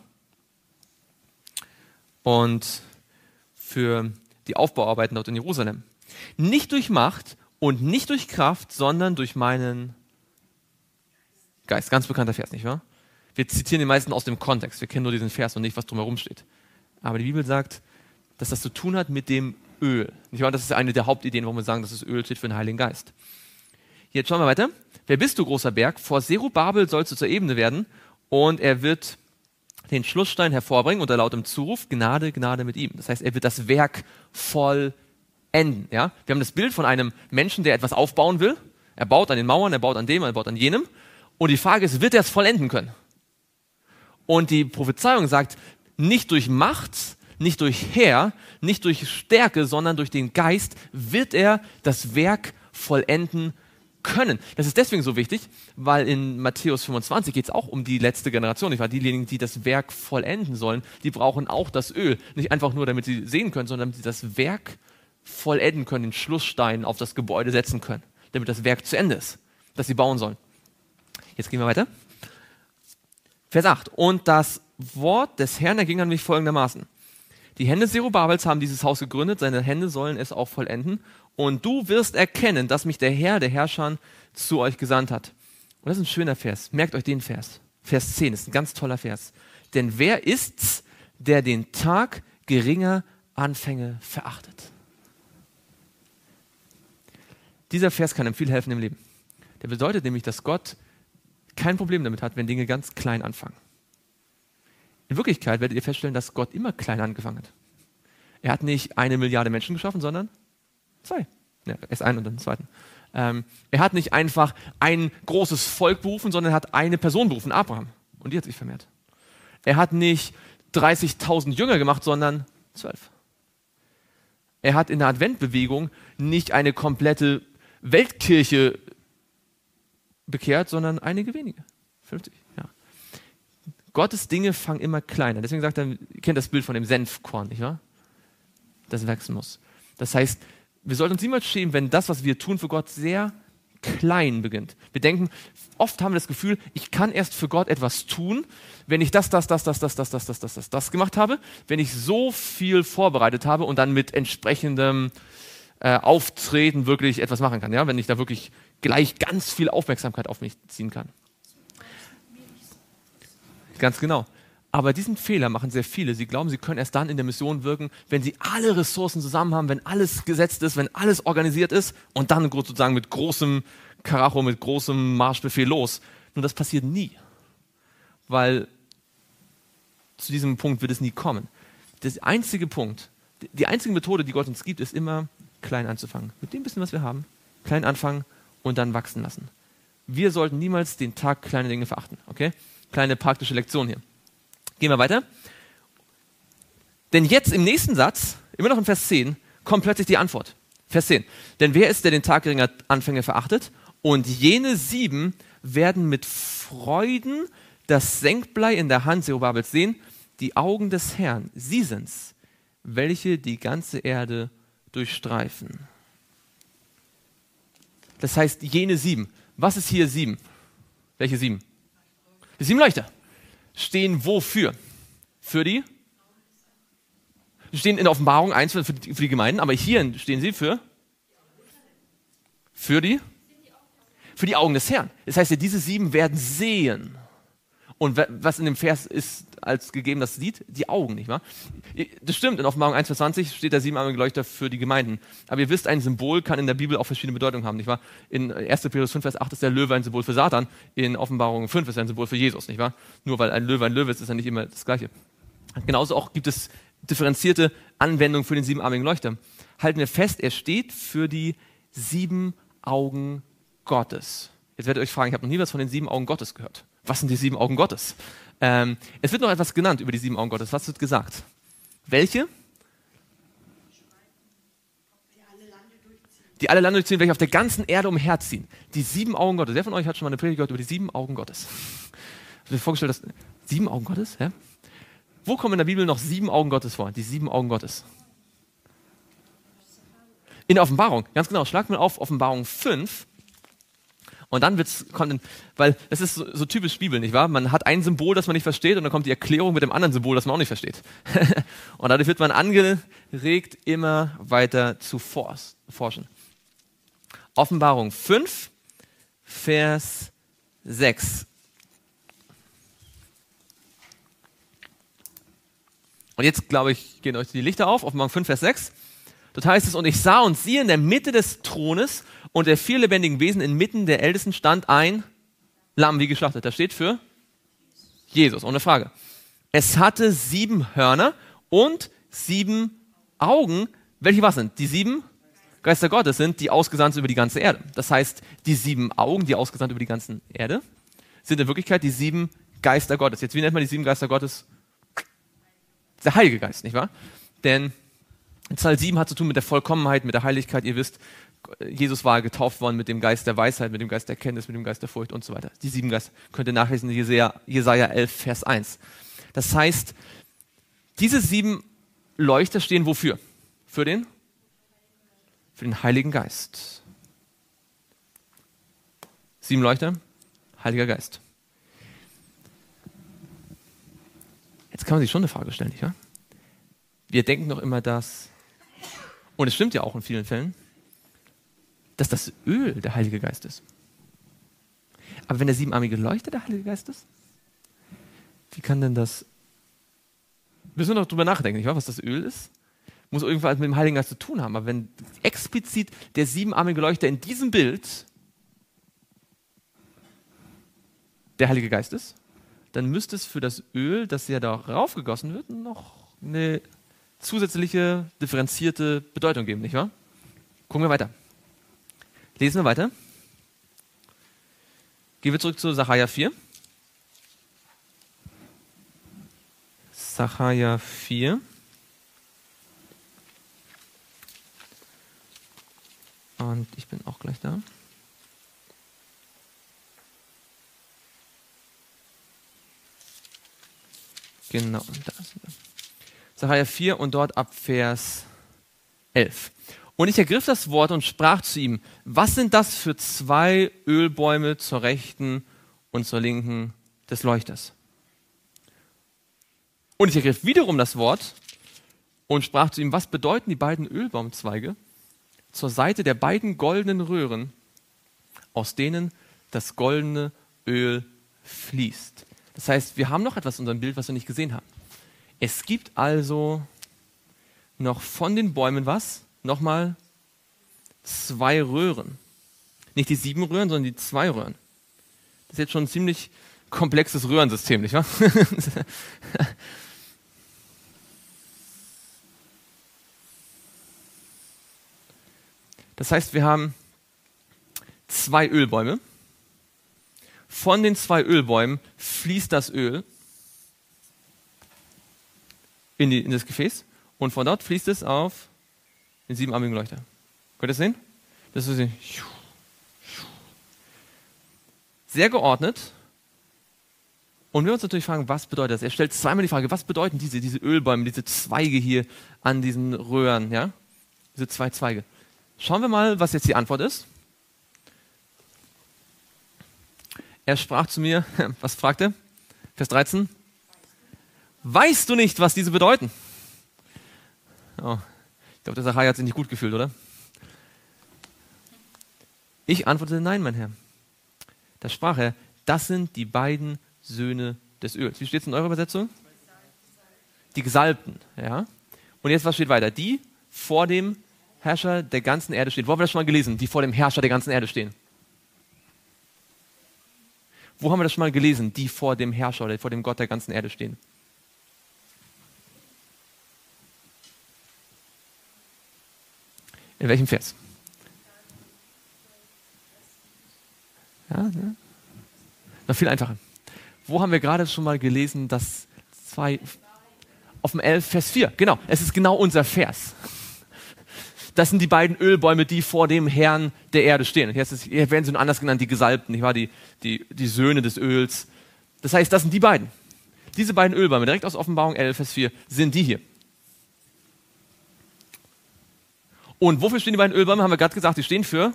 Und für die Aufbauarbeiten dort in Jerusalem. Nicht durch Macht und nicht durch Kraft, sondern durch meinen Geist. Ganz bekannter Vers, nicht wahr? Wir zitieren den meisten aus dem Kontext. Wir kennen nur diesen Vers und nicht, was drumherum steht. Aber die Bibel sagt, dass das zu tun hat mit dem Öl. Nicht wahr? Das ist eine der Hauptideen, warum wir sagen, dass das Öl steht für den Heiligen Geist. Jetzt schauen wir weiter. Wer bist du, großer Berg? Vor Zerubabel sollst du zur Ebene werden und er wird den Schlussstein hervorbringen unter lautem Zuruf, Gnade, Gnade mit ihm. Das heißt, er wird das Werk vollenden. Ja? Wir haben das Bild von einem Menschen, der etwas aufbauen will. Er baut an den Mauern, er baut an dem, er baut an jenem. Und die Frage ist, wird er es vollenden können? Und die Prophezeiung sagt, nicht durch Macht, nicht durch Heer, nicht durch Stärke, sondern durch den Geist wird er das Werk vollenden können. Das ist deswegen so wichtig, weil in Matthäus fünfundzwanzig geht es auch um die letzte Generation. Ich war diejenigen, die das Werk vollenden sollen, die brauchen auch das Öl. Nicht einfach nur, damit sie sehen können, sondern damit sie das Werk vollenden können, den Schlussstein auf das Gebäude setzen können, damit das Werk zu Ende ist, das sie bauen sollen. Jetzt gehen wir weiter. Vers acht. Und das Wort des Herrn erging an mich folgendermaßen. Die Hände Zerubabels haben dieses Haus gegründet, seine Hände sollen es auch vollenden. Und du wirst erkennen, dass mich der Herr, der Herrscher, zu euch gesandt hat. Und das ist ein schöner Vers. Merkt euch den Vers. Vers zehn ist ein ganz toller Vers. Denn wer ist's, der den Tag geringer Anfänge verachtet? Dieser Vers kann einem viel helfen im Leben. Der bedeutet nämlich, dass Gott kein Problem damit hat, wenn Dinge ganz klein anfangen. In Wirklichkeit werdet ihr feststellen, dass Gott immer klein angefangen hat. Er hat nicht eine Milliarde Menschen geschaffen, sondern zwei. Ja, erst einen und dann den zweiten. Ähm, er hat nicht einfach ein großes Volk berufen, sondern er hat eine Person berufen, Abraham. Und die hat sich vermehrt. Er hat nicht dreißigtausend Jünger gemacht, sondern zwölf. Er hat in der Adventbewegung nicht eine komplette Weltkirche bekehrt, sondern einige wenige. fünfzig, ja. Gottes Dinge fangen immer kleiner. Deswegen sagt er, ihr kennt das Bild von dem Senfkorn, nicht wahr? Das wachsen muss. Das heißt, wir sollten uns niemals schämen, wenn das, was wir tun für Gott, sehr klein beginnt. Wir denken, oft haben wir das Gefühl, ich kann erst für Gott etwas tun, wenn ich das, das, das, das, das, das, das, das, das, das, das gemacht habe, wenn ich so viel vorbereitet habe und dann mit entsprechendem äh, Auftreten wirklich etwas machen kann. Ja? Wenn ich da wirklich gleich ganz viel Aufmerksamkeit auf mich ziehen kann. Ganz genau. Aber diesen Fehler machen sehr viele. Sie glauben, sie können erst dann in der Mission wirken, wenn sie alle Ressourcen zusammen haben, wenn alles gesetzt ist, wenn alles organisiert ist und dann sozusagen mit großem Karacho, mit großem Marschbefehl los. Nur das passiert nie. Weil zu diesem Punkt wird es nie kommen. Der einzige Punkt, die einzige Methode, die Gott uns gibt, ist immer klein anzufangen. Mit dem bisschen, was wir haben, klein anfangen und dann wachsen lassen. Wir sollten niemals den Tag kleine Dinge verachten. Okay? Kleine praktische Lektion hier. Gehen wir weiter. Denn jetzt im nächsten Satz, immer noch in Vers zehn, kommt plötzlich die Antwort. Vers zehn. Denn wer ist, der den Tag geringer Anfänge verachtet? Und jene sieben werden mit Freuden das Senkblei in der Hand Zerubabels sehen. Die Augen des Herrn, sie sind's, welche die ganze Erde durchstreifen. Das heißt, jene sieben. Was ist hier sieben? Welche sieben? Die sieben Leuchter. Stehen wofür? Für die? Sie stehen in der Offenbarung eins für die, für die Gemeinden, aber hier stehen sie für? Für die? Für die Augen des Herrn. Das heißt, ja, diese sieben werden sehen. Und was in dem Vers ist als gegeben, das sieht, die Augen, nicht wahr? Das stimmt, in Offenbarung eins Vers zwanzig steht der siebenarmige Leuchter für die Gemeinden. Aber ihr wisst, ein Symbol kann in der Bibel auch verschiedene Bedeutungen haben, nicht wahr? In erster Petrus fünf Vers acht ist der Löwe ein Symbol für Satan, in Offenbarung fünf ist er ein Symbol für Jesus, nicht wahr? Nur weil ein Löwe ein Löwe ist, ist er nicht immer das Gleiche. Genauso auch gibt es differenzierte Anwendungen für den siebenarmigen Leuchter. Halten wir fest, er steht für die sieben Augen Gottes. Jetzt werdet ihr euch fragen, ich habe noch nie was von den sieben Augen Gottes gehört. Was sind die sieben Augen Gottes? Ähm, es wird noch etwas genannt über die sieben Augen Gottes. Was wird gesagt? Welche? Die alle Lande durchziehen, welche auf der ganzen Erde umherziehen. Die sieben Augen Gottes. Wer von euch hat schon mal eine Predigt gehört über die sieben Augen Gottes? Ich habe mir vorgestellt, dass sieben Augen Gottes? Ja? Wo kommen in der Bibel noch sieben Augen Gottes vor? Die sieben Augen Gottes. In der Offenbarung, ganz genau. Schlag mal auf Offenbarung fünf. Und dann wird's, weil das ist so, so typisch Bibel, nicht wahr? Man hat ein Symbol, das man nicht versteht, und dann kommt die Erklärung mit dem anderen Symbol, das man auch nicht versteht. Und dadurch wird man angeregt, immer weiter zu forschen. Offenbarung fünf, Vers sechs. Und jetzt, glaube ich, gehen euch die Lichter auf. Offenbarung fünf, Vers sechs. Dort heißt es, und ich sah und siehe in der Mitte des Thrones und der vier lebendigen Wesen inmitten der Ältesten stand ein Lamm wie geschlachtet. Das steht für Jesus, ohne Frage. Es hatte sieben Hörner und sieben Augen. Welche was sind? Die sieben Geister Gottes sind, die ausgesandt sind über die ganze Erde. Das heißt, die sieben Augen, die ausgesandt über die ganze Erde, sind in Wirklichkeit die sieben Geister Gottes. Jetzt, wie nennt man die sieben Geister Gottes? Der Heilige Geist, nicht wahr? Denn Zahl sieben hat zu tun mit der Vollkommenheit, mit der Heiligkeit. Ihr wisst, Jesus war getauft worden mit dem Geist der Weisheit, mit dem Geist der Erkenntnis, mit dem Geist der Furcht und so weiter. Die sieben Geister könnt ihr nachlesen in Jesaja, Jesaja elf, Vers eins. Das heißt, diese sieben Leuchter stehen wofür? Für den? Für den Heiligen Geist. Sieben Leuchter, Heiliger Geist. Jetzt kann man sich schon eine Frage stellen, nicht wahr? Wir denken doch immer, dass, und es stimmt ja auch in vielen Fällen, dass das Öl der Heilige Geist ist. Aber wenn der siebenarmige Leuchter der Heilige Geist ist, wie kann denn das, müssen wir noch drüber nachdenken, nicht wahr, was das Öl ist? Muss irgendwas mit dem Heiligen Geist zu tun haben. Aber wenn explizit der siebenarmige Leuchter in diesem Bild der Heilige Geist ist, dann müsste es für das Öl, das ja darauf gegossen wird, noch eine zusätzliche, differenzierte Bedeutung geben, nicht wahr? Gucken wir weiter. Lesen wir weiter. Gehen wir zurück zu Sacharja vier. Sacharja vier. Und ich bin auch gleich da. Genau, da sind wir. Sacharja vier und dort ab Vers elf. Und ich ergriff das Wort und sprach zu ihm, was sind das für zwei Ölbäume zur rechten und zur linken des Leuchters? Und ich ergriff wiederum das Wort und sprach zu ihm, was bedeuten die beiden Ölbaumzweige zur Seite der beiden goldenen Röhren, aus denen das goldene Öl fließt? Das heißt, wir haben noch etwas in unserem Bild, was wir nicht gesehen haben. Es gibt also noch von den Bäumen was? Nochmal zwei Röhren. Nicht die sieben Röhren, sondern die zwei Röhren. Das ist jetzt schon ein ziemlich komplexes Röhrensystem, nicht wahr? Das heißt, wir haben zwei Ölbäume. Von den zwei Ölbäumen fließt das Öl in, die, in das Gefäß und von dort fließt es auf den siebenarmigen Leuchter. Könnt ihr das sehen? Das ist sehr geordnet. Und wir uns natürlich fragen, was bedeutet das? Er stellt zweimal die Frage, was bedeuten diese, diese Ölbäume, diese Zweige hier an diesen Röhren? Ja? Diese zwei Zweige. Schauen wir mal, was jetzt die Antwort ist. Er sprach zu mir, was fragt er? Vers dreizehn. Weißt du nicht, was diese bedeuten? Oh, ich glaube, der Sacharja hat sich nicht gut gefühlt, oder? Ich antwortete, nein, mein Herr. Da sprach er, das sind die beiden Söhne des Öls. Wie steht es in eurer Übersetzung? Die Gesalbten, ja. Und jetzt, was steht weiter? Die vor dem Herrscher der ganzen Erde stehen. Wo haben wir das schon mal gelesen? Die vor dem Herrscher der ganzen Erde stehen. Wo haben wir das schon mal gelesen? Die vor dem Herrscher oder vor dem Gott der ganzen Erde stehen. In welchem Vers? Ja, ne? Noch viel einfacher. Wo haben wir gerade schon mal gelesen, dass zwei, auf dem elf, Vers vier, genau, es ist genau unser Vers. Das sind die beiden Ölbäume, die vor dem Herrn der Erde stehen. Hier, ist, hier werden sie nun anders genannt, die Gesalbten, nicht wahr? Die, die, die Söhne des Öls. Das heißt, das sind die beiden. Diese beiden Ölbäume, direkt aus Offenbarung elf, Vers vier, sind die hier. Und wofür stehen die beiden Ölbäume? Haben wir gerade gesagt, die stehen für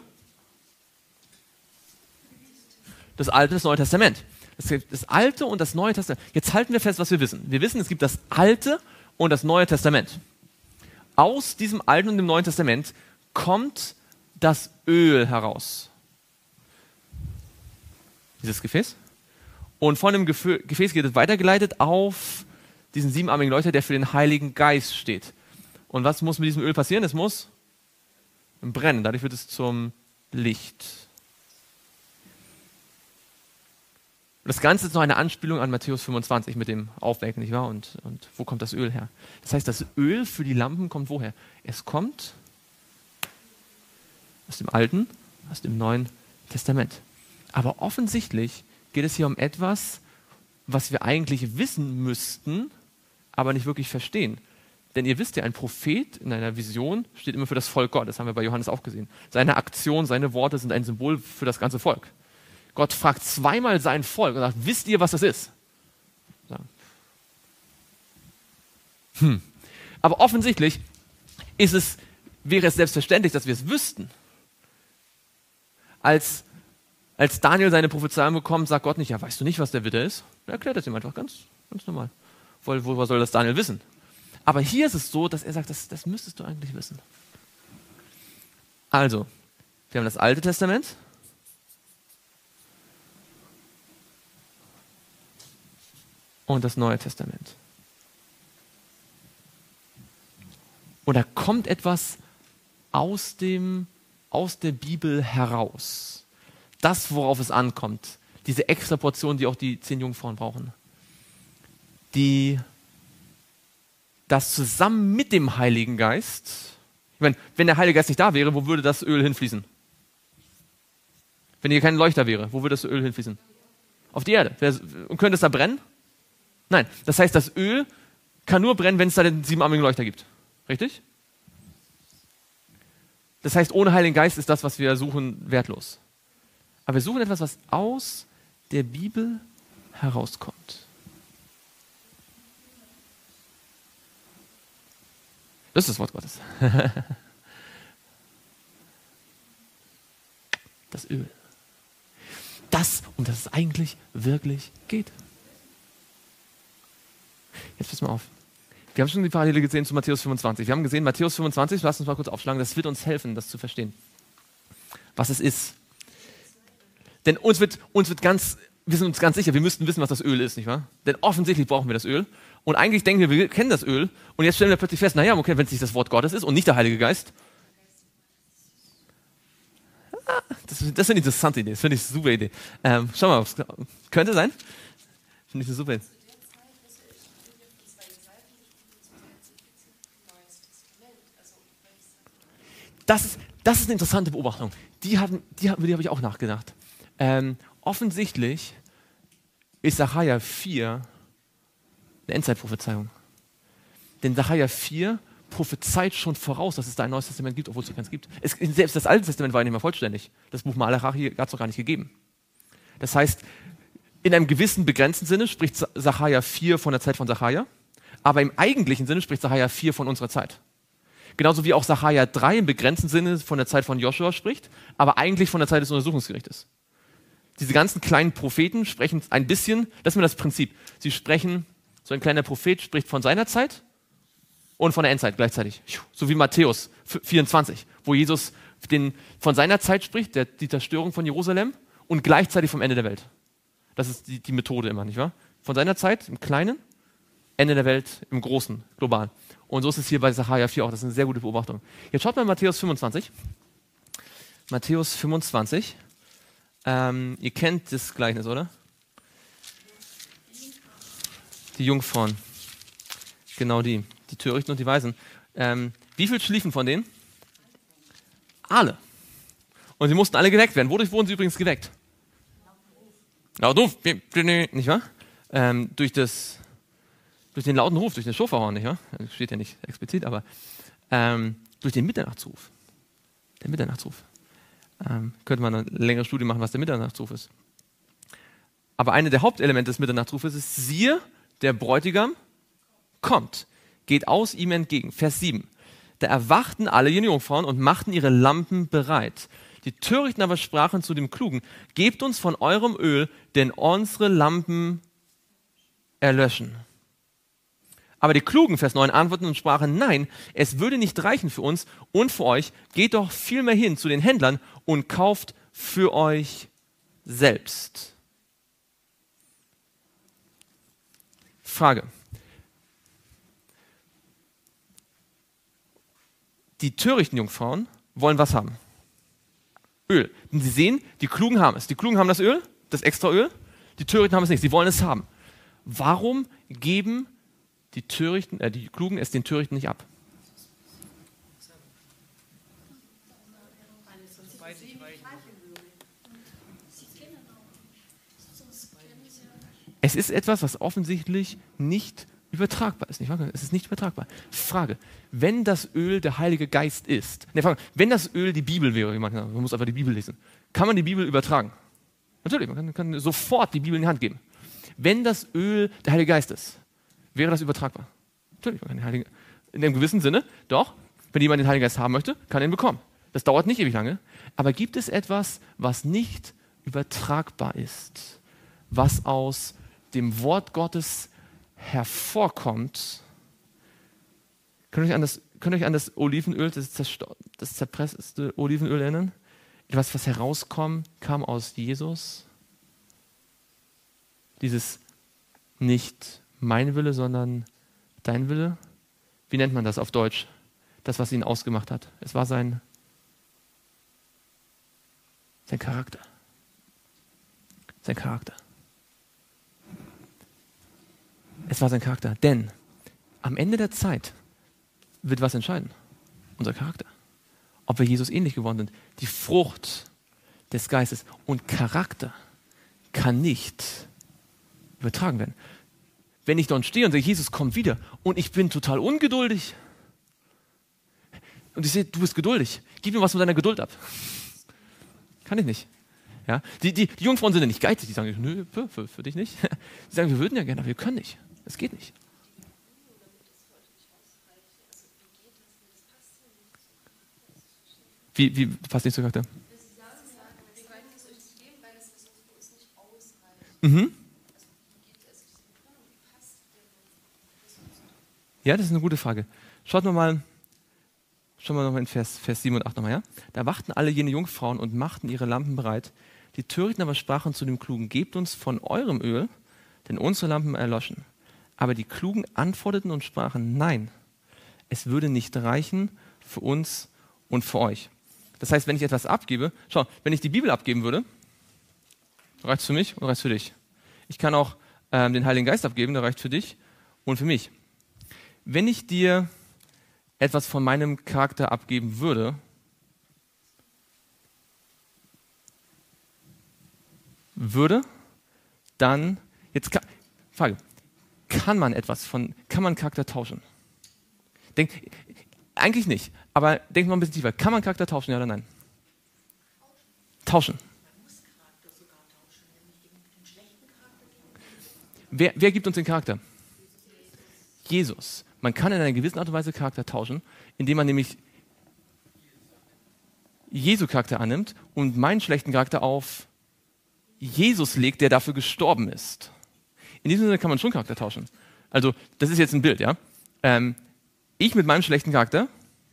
das Alte und das Neue Testament. Das, das Alte und das Neue Testament. Jetzt halten wir fest, was wir wissen. Wir wissen, es gibt das Alte und das Neue Testament. Aus diesem Alten und dem Neuen Testament kommt das Öl heraus. Dieses Gefäß. Und von dem Gefä- Gefäß geht es weitergeleitet auf diesen siebenarmigen Leuchter, der für den Heiligen Geist steht. Und was muss mit diesem Öl passieren? Es muss brennen. Dadurch wird es zum Licht. Das Ganze ist noch eine Anspielung an Matthäus fünfundzwanzig mit dem Aufwecken, nicht wahr? Und, und wo kommt das Öl her? Das heißt, das Öl für die Lampen kommt woher? Es kommt aus dem Alten, aus dem Neuen Testament. Aber offensichtlich geht es hier um etwas, was wir eigentlich wissen müssten, aber nicht wirklich verstehen. Denn ihr wisst ja, ein Prophet in einer Vision steht immer für das Volk Gottes. Das haben wir bei Johannes auch gesehen. Seine Aktion, seine Worte sind ein Symbol für das ganze Volk. Gott fragt zweimal sein Volk und sagt, wisst ihr, was das ist? Hm. Aber offensichtlich ist es, wäre es selbstverständlich, dass wir es wüssten. Als, als Daniel seine Prophezeiung bekommt, sagt Gott nicht, ja, weißt du nicht, was der Widder ist? Er erklärt es ihm einfach ganz, ganz normal. Wo, woher soll das Daniel wissen? Aber hier ist es so, dass er sagt, das, das müsstest du eigentlich wissen. Also, wir haben das Alte Testament. Und das Neue Testament. Und da kommt etwas aus, dem, aus der Bibel heraus. Das, worauf es ankommt. Diese extra Portion, die auch die zehn Jungfrauen brauchen. Die das zusammen mit dem Heiligen Geist, ich meine, wenn der Heilige Geist nicht da wäre, wo würde das Öl hinfließen? Wenn hier kein Leuchter wäre, wo würde das Öl hinfließen? Auf die Erde. Und könnte es da brennen? Nein, das heißt, das Öl kann nur brennen, wenn es da den siebenarmigen Leuchter gibt. Richtig? Das heißt, ohne Heiligen Geist ist das, was wir suchen, wertlos. Aber wir suchen etwas, was aus der Bibel herauskommt. Das ist das Wort Gottes. Das Öl. Das, um das es eigentlich wirklich geht. Jetzt pass mal auf. Wir haben schon die Parallele gesehen zu Matthäus fünfundzwanzig. Wir haben gesehen, Matthäus fünfundzwanzig, lass uns mal kurz aufschlagen, das wird uns helfen, das zu verstehen. Was es ist. Denn uns wird, uns wird ganz, wir sind uns ganz sicher, wir müssten wissen, was das Öl ist, nicht wahr? Denn offensichtlich brauchen wir das Öl. Und eigentlich denken wir, wir kennen das Öl. Und jetzt stellen wir plötzlich fest, naja, okay, wenn es nicht das Wort Gottes ist und nicht der Heilige Geist. Ah, das, das ist eine interessante Idee, das finde ich eine super Idee. Ähm, schau mal, was könnte sein. Finde ich eine super Idee. Das ist, das ist eine interessante Beobachtung. Die haben, die, über die habe ich auch nachgedacht. Ähm, offensichtlich ist Sacharja vier eine Endzeitprophezeiung. Denn Sacharja vier prophezeit schon voraus, dass es da ein Neues Testament gibt, obwohl es noch keins gibt. Es, selbst das Alte Testament war nicht mehr vollständig. Das Buch Malachi hat es noch gar nicht gegeben. Das heißt, in einem gewissen begrenzten Sinne spricht Sacharja vier von der Zeit von Sacharja, aber im eigentlichen Sinne spricht Sacharja vier von unserer Zeit. Genauso wie auch Sacharja drei im begrenzten Sinne von der Zeit von Joshua spricht, aber eigentlich von der Zeit des Untersuchungsgerichtes. Diese ganzen kleinen Propheten sprechen ein bisschen, das ist mir das Prinzip, sie sprechen, so ein kleiner Prophet spricht von seiner Zeit und von der Endzeit gleichzeitig. So wie Matthäus vierundzwanzig, wo Jesus den, von seiner Zeit spricht, der, die Zerstörung von Jerusalem und gleichzeitig vom Ende der Welt. Das ist die, die Methode immer, nicht wahr? Von seiner Zeit im Kleinen, Ende der Welt im Großen, global. Und so ist es hier bei Sacharja vier auch. Das ist eine sehr gute Beobachtung. Jetzt schaut mal Matthäus fünfundzwanzig. Matthäus fünfundzwanzig. Ähm, ihr kennt das Gleichnis, oder? Die Jungfrauen. Genau die. Die Törichten und die Weisen. Ähm, wie viel schliefen von denen? Alle. Und sie mussten alle geweckt werden. Wodurch wurden sie übrigens geweckt? Laut Ruf. Nicht wahr? Ähm, durch das... Durch den lauten Ruf, durch den Schoferhorn, nicht wahr? Das steht ja nicht explizit, aber ähm, durch den Mitternachtsruf. Der Mitternachtsruf. Ähm, könnte man eine längere Studie machen, was der Mitternachtsruf ist. Aber eine der Hauptelemente des Mitternachtsrufes ist, siehe, der Bräutigam kommt, geht aus ihm entgegen. Vers sieben. Da erwachten alle jene Jungfrauen und machten ihre Lampen bereit. Die Törichten aber sprachen zu dem Klugen, gebt uns von eurem Öl, denn unsere Lampen erlöschen. Aber die Klugen, Vers neun, antworteten und sprachen, nein, es würde nicht reichen für uns und für euch, geht doch vielmehr hin zu den Händlern und kauft für euch selbst. Frage. Die törichten Jungfrauen wollen was haben? Öl. Und Sie sehen, die Klugen haben es. Die Klugen haben das Öl, das extra Öl. Die Törichten haben es nicht. Sie wollen es haben. Warum geben die Törichten, äh, die Klugen es den Törichten nicht ab? Es ist etwas, was offensichtlich nicht übertragbar ist. Nicht wahr? Es ist nicht übertragbar. Frage, wenn das Öl der Heilige Geist ist, ne, Frage, wenn das Öl die Bibel wäre, man, man muss einfach die Bibel lesen, kann man die Bibel übertragen? Natürlich, man kann, kann sofort die Bibel in die Hand geben. Wenn das Öl der Heilige Geist ist, wäre das übertragbar? Natürlich, man kann den Heiligen, in einem gewissen Sinne, doch, wenn jemand den Heiligen Geist haben möchte, kann er ihn bekommen. Das dauert nicht ewig lange. Aber gibt es etwas, was nicht übertragbar ist, was aus dem Wort Gottes hervorkommt? Könnt ihr euch an das, könnt ihr euch an das Olivenöl, das, das zerpresste Olivenöl erinnern? Etwas, was herauskommt, kam aus Jesus. Dieses nicht mein Wille, sondern dein Wille. Wie nennt man das auf Deutsch? Das, was ihn ausgemacht hat. Es war sein, sein Charakter. Sein Charakter. Es war sein Charakter. Denn am Ende der Zeit wird was entscheiden? Unser Charakter. Ob wir Jesus ähnlich geworden sind. Die Frucht des Geistes. Und Charakter kann nicht übertragen werden. Wenn ich dort stehe und sage, Jesus kommt wieder und ich bin total ungeduldig und ich sehe, du bist geduldig, gib mir was von deiner Geduld ab. Kann ich nicht. Ja? Die, die, die Jungfrauen sind ja nicht geizig, die sagen, nö, für, für, für dich nicht. Die sagen, wir würden ja gerne, aber wir können nicht. Es geht nicht. Wie, wie passt nicht zur Charakter? Mhm. Ja, das ist eine gute Frage. Schaut nochmal, schauen wir nochmal in Vers, Vers sieben und acht nochmal, ja? Da wachten alle jene Jungfrauen und machten ihre Lampen bereit. Die Törichten aber sprachen zu dem Klugen, gebt uns von eurem Öl, denn unsere Lampen erloschen. Aber die Klugen antworteten und sprachen, nein, es würde nicht reichen für uns und für euch. Das heißt, wenn ich etwas abgebe, schau, wenn ich die Bibel abgeben würde, reicht es für mich und reicht es für dich. Ich kann auch ähm, den Heiligen Geist abgeben, der reicht für dich und für mich. Wenn ich dir etwas von meinem Charakter abgeben würde, würde, dann, jetzt kann, Frage, kann man etwas von, kann man Charakter tauschen? Denk, eigentlich nicht, aber denk mal ein bisschen tiefer. Kann man Charakter tauschen, ja oder nein? Tauschen. Man muss Charakter sogar tauschen, nämlich den schlechten Charakter. Wer, wer gibt uns den Charakter? Jesus. Man kann in einer gewissen Art und Weise Charakter tauschen, indem man nämlich Jesu Charakter annimmt und meinen schlechten Charakter auf Jesus legt, der dafür gestorben ist. In diesem Sinne kann man schon Charakter tauschen. Also, das ist jetzt ein Bild, ja. Ähm, ich mit meinem schlechten Charakter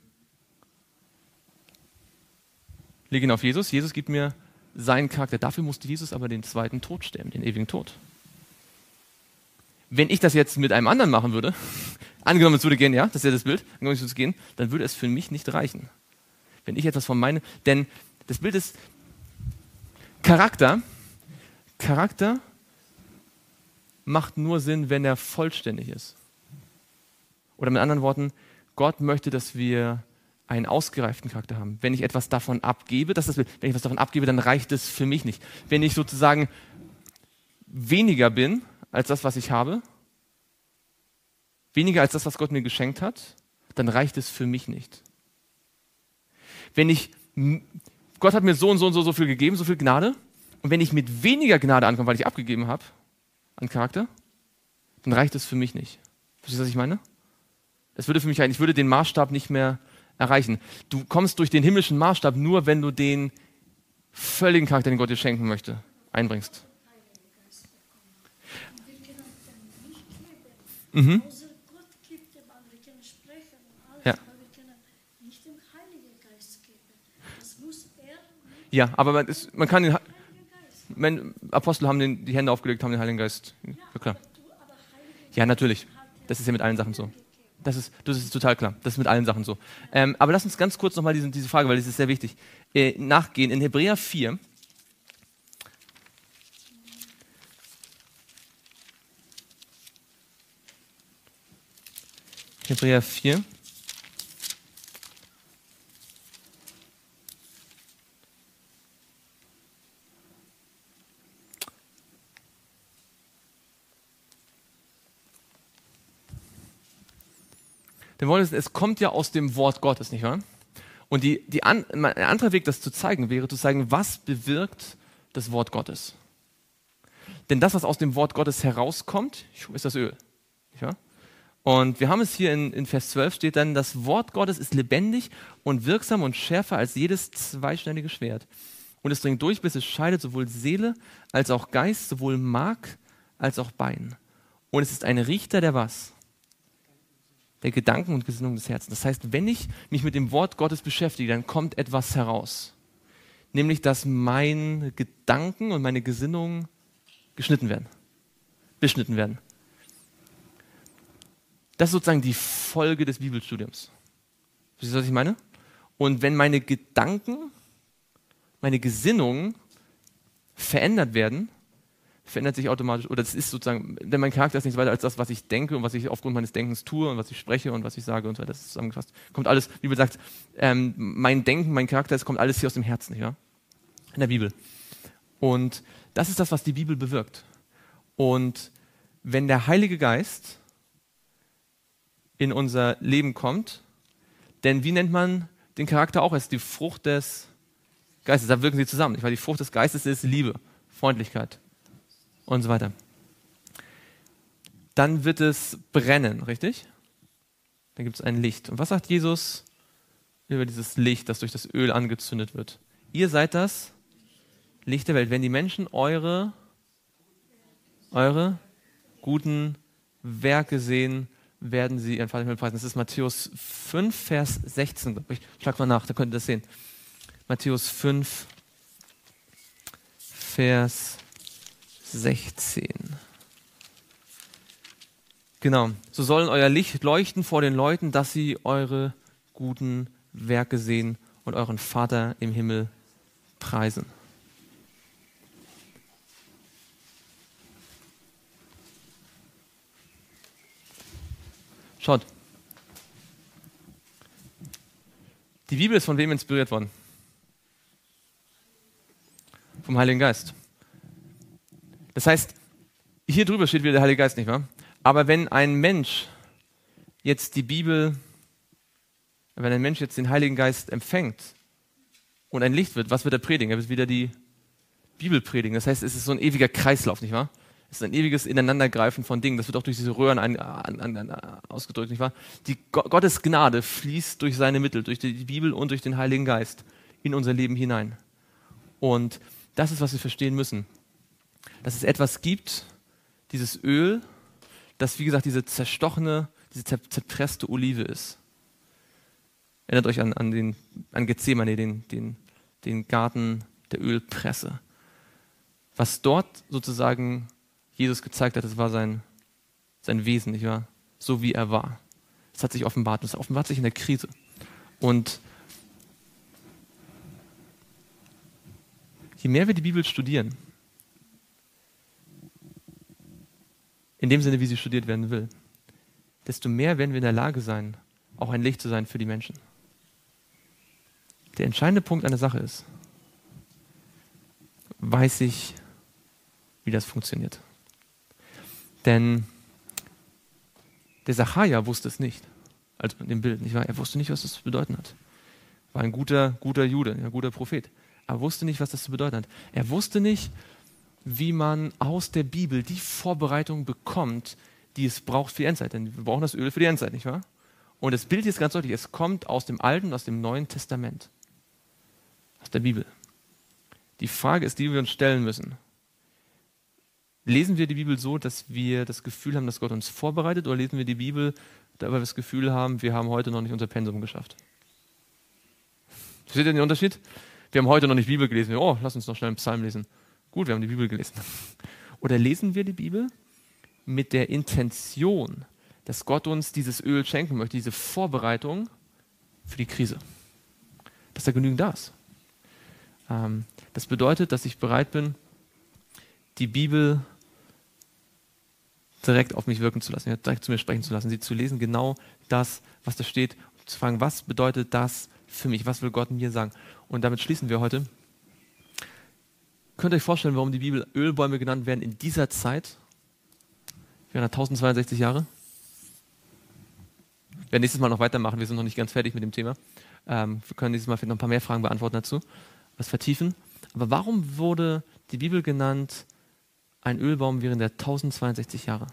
lege ihn auf Jesus. Jesus gibt mir seinen Charakter. Dafür musste Jesus aber den zweiten Tod sterben, den ewigen Tod. Wenn ich das jetzt mit einem anderen machen würde, angenommen es würde gehen, ja, das ist ja das Bild, angenommen es würde gehen, dann würde es für mich nicht reichen. Wenn ich etwas von meinem, denn das Bild ist Charakter. Charakter macht nur Sinn, wenn er vollständig ist. Oder mit anderen Worten, Gott möchte, dass wir einen ausgereiften Charakter haben. Wenn ich etwas davon abgebe, das ist das Bild, wenn ich etwas davon abgebe, dann reicht es für mich nicht. Wenn ich sozusagen weniger bin als das, was ich habe, weniger als das, was Gott mir geschenkt hat, dann reicht es für mich nicht. Wenn ich, Gott hat mir so und so und so, so viel gegeben, so viel Gnade, und wenn ich mit weniger Gnade ankomme, weil ich abgegeben habe an Charakter, dann reicht es für mich nicht. Verstehst du, was ich meine? Es würde für mich reichen, ich würde den Maßstab nicht mehr erreichen. Du kommst durch den himmlischen Maßstab nur, wenn du den völligen Charakter, den Gott dir schenken möchte, einbringst. Mhm. Ja. Ja, aber man, ist, man kann den, wenn Apostel haben den, die Hände aufgelegt, haben den Heiligen Geist. Ja, klar. Ja, natürlich. Das ist ja mit allen Sachen so. Das ist, das ist total klar. Das ist mit allen Sachen so. Ähm, aber lass uns ganz kurz nochmal diese, diese Frage, weil das ist sehr wichtig, äh, nachgehen. In Hebräer vier. Hebräer vier. Denn wollen es kommt ja aus dem Wort Gottes, nicht wahr? Und die, die an, ein anderer Weg, das zu zeigen, wäre zu sagen, was bewirkt das Wort Gottes? Denn das, was aus dem Wort Gottes herauskommt, ist das Öl. Nicht wahr? Und wir haben es hier in, in Vers zwölf, steht dann, das Wort Gottes ist lebendig und wirksam und schärfer als jedes zweischneidige Schwert. Und es dringt durch, bis es scheidet sowohl Seele als auch Geist, sowohl Mark als auch Bein. Und es ist ein Richter der was? Der Gedanken und Gesinnung des Herzens. Das heißt, wenn ich mich mit dem Wort Gottes beschäftige, dann kommt etwas heraus. Nämlich, dass meine Gedanken und meine Gesinnungen geschnitten werden. Beschnitten werden. Das ist sozusagen die Folge des Bibelstudiums. Verstehst du, was ich meine? Und wenn meine Gedanken, meine Gesinnungen verändert werden, verändert sich automatisch, oder das ist sozusagen, denn mein Charakter ist nichts weiter als das, was ich denke und was ich aufgrund meines Denkens tue und was ich spreche und was ich sage und so weiter, das ist zusammengefasst. Kommt alles, wie Bibel sagt, ähm, mein Denken, mein Charakter, es kommt alles hier aus dem Herzen, ja? In der Bibel. Und das ist das, was die Bibel bewirkt. Und wenn der Heilige Geist in unser Leben kommt, denn wie nennt man den Charakter auch? Es ist die Frucht des Geistes, da wirken sie zusammen, weil die Frucht des Geistes ist Liebe, Freundlichkeit und so weiter. Dann wird es brennen, richtig? Dann gibt es ein Licht. Und was sagt Jesus über dieses Licht, das durch das Öl angezündet wird? Ihr seid das Licht der Welt. Wenn die Menschen eure, eure guten Werke sehen, werden sie ihren Vater im Himmel preisen. Das ist Matthäus fünf, Vers sechzehn, glaube ich. Schlag mal nach, da könnt ihr das sehen. Matthäus fünf, Vers sechzehn. Genau. So sollen euer Licht leuchten vor den Leuten, dass sie eure guten Werke sehen und euren Vater im Himmel preisen. Schaut. Die Bibel ist von wem inspiriert worden? Vom Heiligen Geist. Das heißt, hier drüber steht wieder der Heilige Geist, nicht wahr? Aber wenn ein Mensch jetzt die Bibel, wenn ein Mensch jetzt den Heiligen Geist empfängt und ein Licht wird, was wird er predigen? Er wird wieder die Bibel predigen. Das heißt, es ist so ein ewiger Kreislauf, nicht wahr? Es ist ein ewiges Ineinandergreifen von Dingen. Das wird auch durch diese Röhren ein, an, an, an, ausgedrückt, nicht wahr? Die Gottes Gnade fließt durch seine Mittel, durch die Bibel und durch den Heiligen Geist in unser Leben hinein. Und das ist, was wir verstehen müssen. Dass es etwas gibt, dieses Öl, das, wie gesagt, diese zerstochene, diese zerpresste Olive ist. Erinnert euch an, an, den, an Gethsemane, den, den, den Garten der Ölpresse. Was dort sozusagen Jesus gezeigt hat, das war sein, sein Wesen, nicht wahr? So wie er war. Es hat sich offenbart. Es offenbart sich in der Krise. Und je mehr wir die Bibel studieren, in dem Sinne, wie sie studiert werden will, desto mehr werden wir in der Lage sein, auch ein Licht zu sein für die Menschen. Der entscheidende Punkt an der Sache ist, weiß ich, wie das funktioniert. Denn der Sacharja wusste es nicht, also in dem Bild, nicht wahr? Er wusste nicht, was das zu bedeuten hat. War ein guter, guter Jude, ein guter Prophet. Er wusste nicht, was das zu bedeuten hat. Er wusste nicht, wie man aus der Bibel die Vorbereitung bekommt, die es braucht für die Endzeit. Denn wir brauchen das Öl für die Endzeit, nicht wahr? Und das Bild hier ist ganz deutlich, es kommt aus dem Alten, aus dem Neuen Testament. Aus der Bibel. Die Frage ist, die wir uns stellen müssen. Lesen wir die Bibel so, dass wir das Gefühl haben, dass Gott uns vorbereitet, oder lesen wir die Bibel, da wir das Gefühl haben, wir haben heute noch nicht unser Pensum geschafft? Versteht ihr den Unterschied? Wir haben heute noch nicht Bibel gelesen. Oh, lass uns noch schnell einen Psalm lesen. Gut, wir haben die Bibel gelesen. Oder lesen wir die Bibel mit der Intention, dass Gott uns dieses Öl schenken möchte, diese Vorbereitung für die Krise. Dass da genügend da ist. Ähm, das bedeutet, dass ich bereit bin, die Bibel direkt auf mich wirken zu lassen, direkt zu mir sprechen zu lassen, sie zu lesen, genau das, was da steht, und zu fragen, was bedeutet das für mich, was will Gott mir sagen? Und damit schließen wir heute. Könnt ihr euch vorstellen, warum die Bibel Ölbäume genannt werden in dieser Zeit? Wir haben tausendzweiundsechzig Jahre. Wir werden nächstes Mal noch weitermachen, wir sind noch nicht ganz fertig mit dem Thema. Ähm, wir können nächstes Mal vielleicht noch ein paar mehr Fragen beantworten dazu, was vertiefen. Aber warum wurde die Bibel genannt ein Ölbaum während der tausendzweiundsechzig Jahre?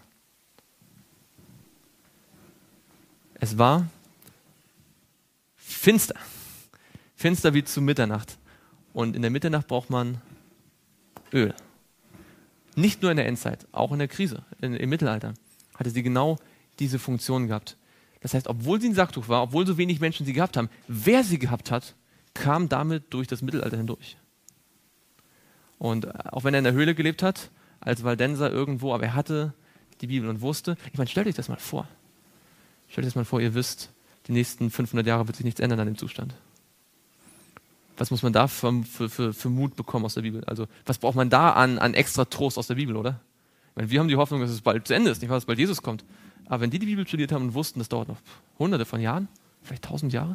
Es war finster. Finster wie zu Mitternacht. Und in der Mitternacht braucht man Öl. Nicht nur in der Endzeit, auch in der Krise, in, im Mittelalter, hatte sie genau diese Funktion gehabt. Das heißt, obwohl sie ein Sacktuch war, obwohl so wenig Menschen sie gehabt haben, wer sie gehabt hat, kam damit durch das Mittelalter hindurch. Und auch wenn er in der Höhle gelebt hat, als Waldenser irgendwo, aber er hatte die Bibel und wusste, ich meine, stellt euch das mal vor. Stellt euch das mal vor, ihr wisst, die nächsten fünfhundert Jahre wird sich nichts ändern an dem Zustand. Was muss man da für, für, für, für Mut bekommen aus der Bibel? Also, was braucht man da an, an extra Trost aus der Bibel, oder? Ich meine, wir haben die Hoffnung, dass es bald zu Ende ist, nicht wahr, dass bald Jesus kommt. Aber wenn die die Bibel studiert haben und wussten, das dauert noch hunderte von Jahren, vielleicht tausend Jahre.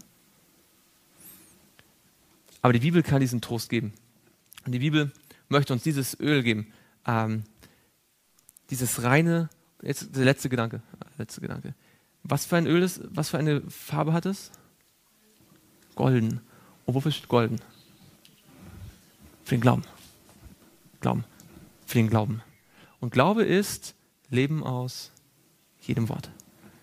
Aber die Bibel kann diesen Trost geben. Und die Bibel möchte uns dieses Öl geben. Ähm, dieses reine, jetzt der letzte Gedanke, letzte Gedanke. Was für ein Öl ist, was für eine Farbe hat es? Golden. Und wofür steht golden? Für den Glauben. Glauben. Für den Glauben. Und Glaube ist Leben aus jedem Wort.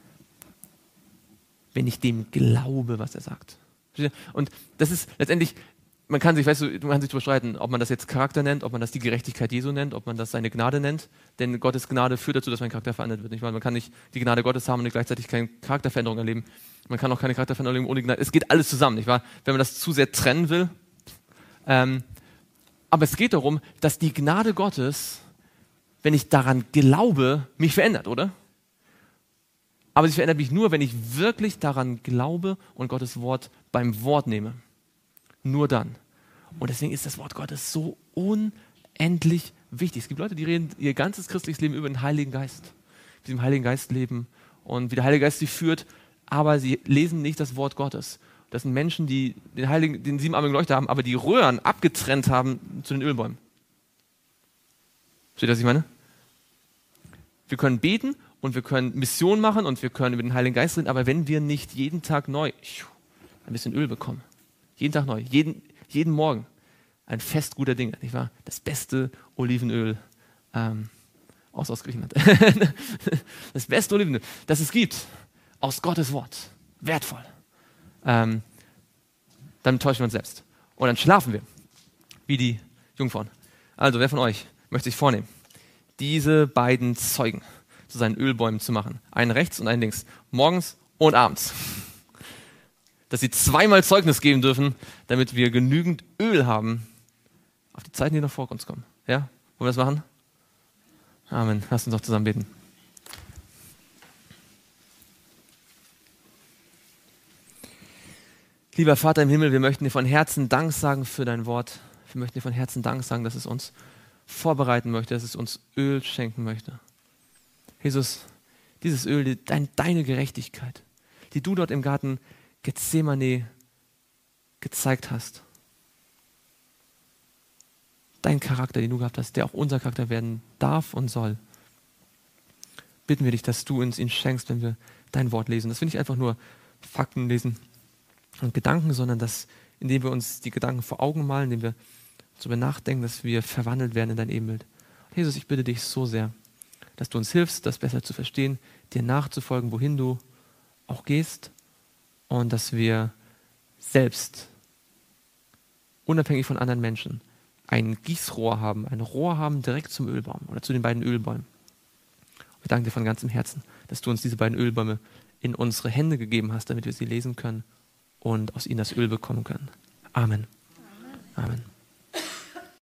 Wenn ich dem glaube, was er sagt. Und das ist letztendlich, man kann sich, weißt du, man kann sich darüber streiten, ob man das jetzt Charakter nennt, ob man das die Gerechtigkeit Jesu nennt, ob man das seine Gnade nennt. Denn Gottes Gnade führt dazu, dass mein Charakter verändert wird. Nicht wahr? Man kann nicht die Gnade Gottes haben und gleichzeitig keine Charakterveränderung erleben. Man kann auch keine Charakterveränderung erleben ohne Gnade. Es geht alles zusammen, nicht wahr? Wenn man das zu sehr trennen will. Ähm, aber es geht darum, dass die Gnade Gottes, wenn ich daran glaube, mich verändert, oder? Aber sie verändert mich nur, wenn ich wirklich daran glaube und Gottes Wort beim Wort nehme. Nur dann. Und deswegen ist das Wort Gottes so unendlich wichtig. Es gibt Leute, die reden ihr ganzes christliches Leben über den Heiligen Geist. Wie sie im Heiligen Geist leben und wie der Heilige Geist sie führt, aber sie lesen nicht das Wort Gottes. Das sind Menschen, die den Heiligen, den siebenarmigen Leuchter haben, aber die Röhren abgetrennt haben zu den Ölbäumen. Versteht ihr, was ich meine? Wir können beten und wir können Mission machen und wir können über den Heiligen Geist reden, aber wenn wir nicht jeden Tag neu ein bisschen Öl bekommen, jeden Tag neu, jeden, jeden Morgen ein Fest guter Dinge, nicht wahr? Das beste Olivenöl ähm, außer aus Griechenland. Das beste Olivenöl, das es gibt, aus Gottes Wort. Wertvoll. Ähm, dann täuschen wir uns selbst. Und dann schlafen wir, wie die Jungfrauen. Also, wer von euch möchte sich vornehmen, diese beiden Zeugen zu seinen Ölbäumen zu machen? Einen rechts und einen links. Morgens und abends. Dass sie zweimal Zeugnis geben dürfen, damit wir genügend Öl haben auf die Zeiten, die noch vor uns kommen. Ja? Wollen wir das machen? Amen. Lasst uns doch zusammen beten. Lieber Vater im Himmel, wir möchten dir von Herzen Dank sagen für dein Wort. Wir möchten dir von Herzen Dank sagen, dass es uns vorbereiten möchte, dass es uns Öl schenken möchte. Jesus, dieses Öl, dein, deine Gerechtigkeit, die du dort im Garten Gethsemane gezeigt hast. Dein Charakter, den du gehabt hast, der auch unser Charakter werden darf und soll. Bitten wir dich, dass du uns ihn schenkst, wenn wir dein Wort lesen. Dass wir nicht einfach nur Fakten lesen und Gedanken, sondern dass, indem wir uns die Gedanken vor Augen malen, indem wir darüber nachdenken, dass wir verwandelt werden in dein Ebenbild. Jesus, ich bitte dich so sehr, dass du uns hilfst, das besser zu verstehen, dir nachzufolgen, wohin du auch gehst und dass wir selbst, unabhängig von anderen Menschen, ein Gießrohr haben, ein Rohr haben direkt zum Ölbaum oder zu den beiden Ölbäumen. Wir danken dir von ganzem Herzen, dass du uns diese beiden Ölbäume in unsere Hände gegeben hast, damit wir sie lesen können und aus ihnen das Öl bekommen können. Amen. Amen. Amen.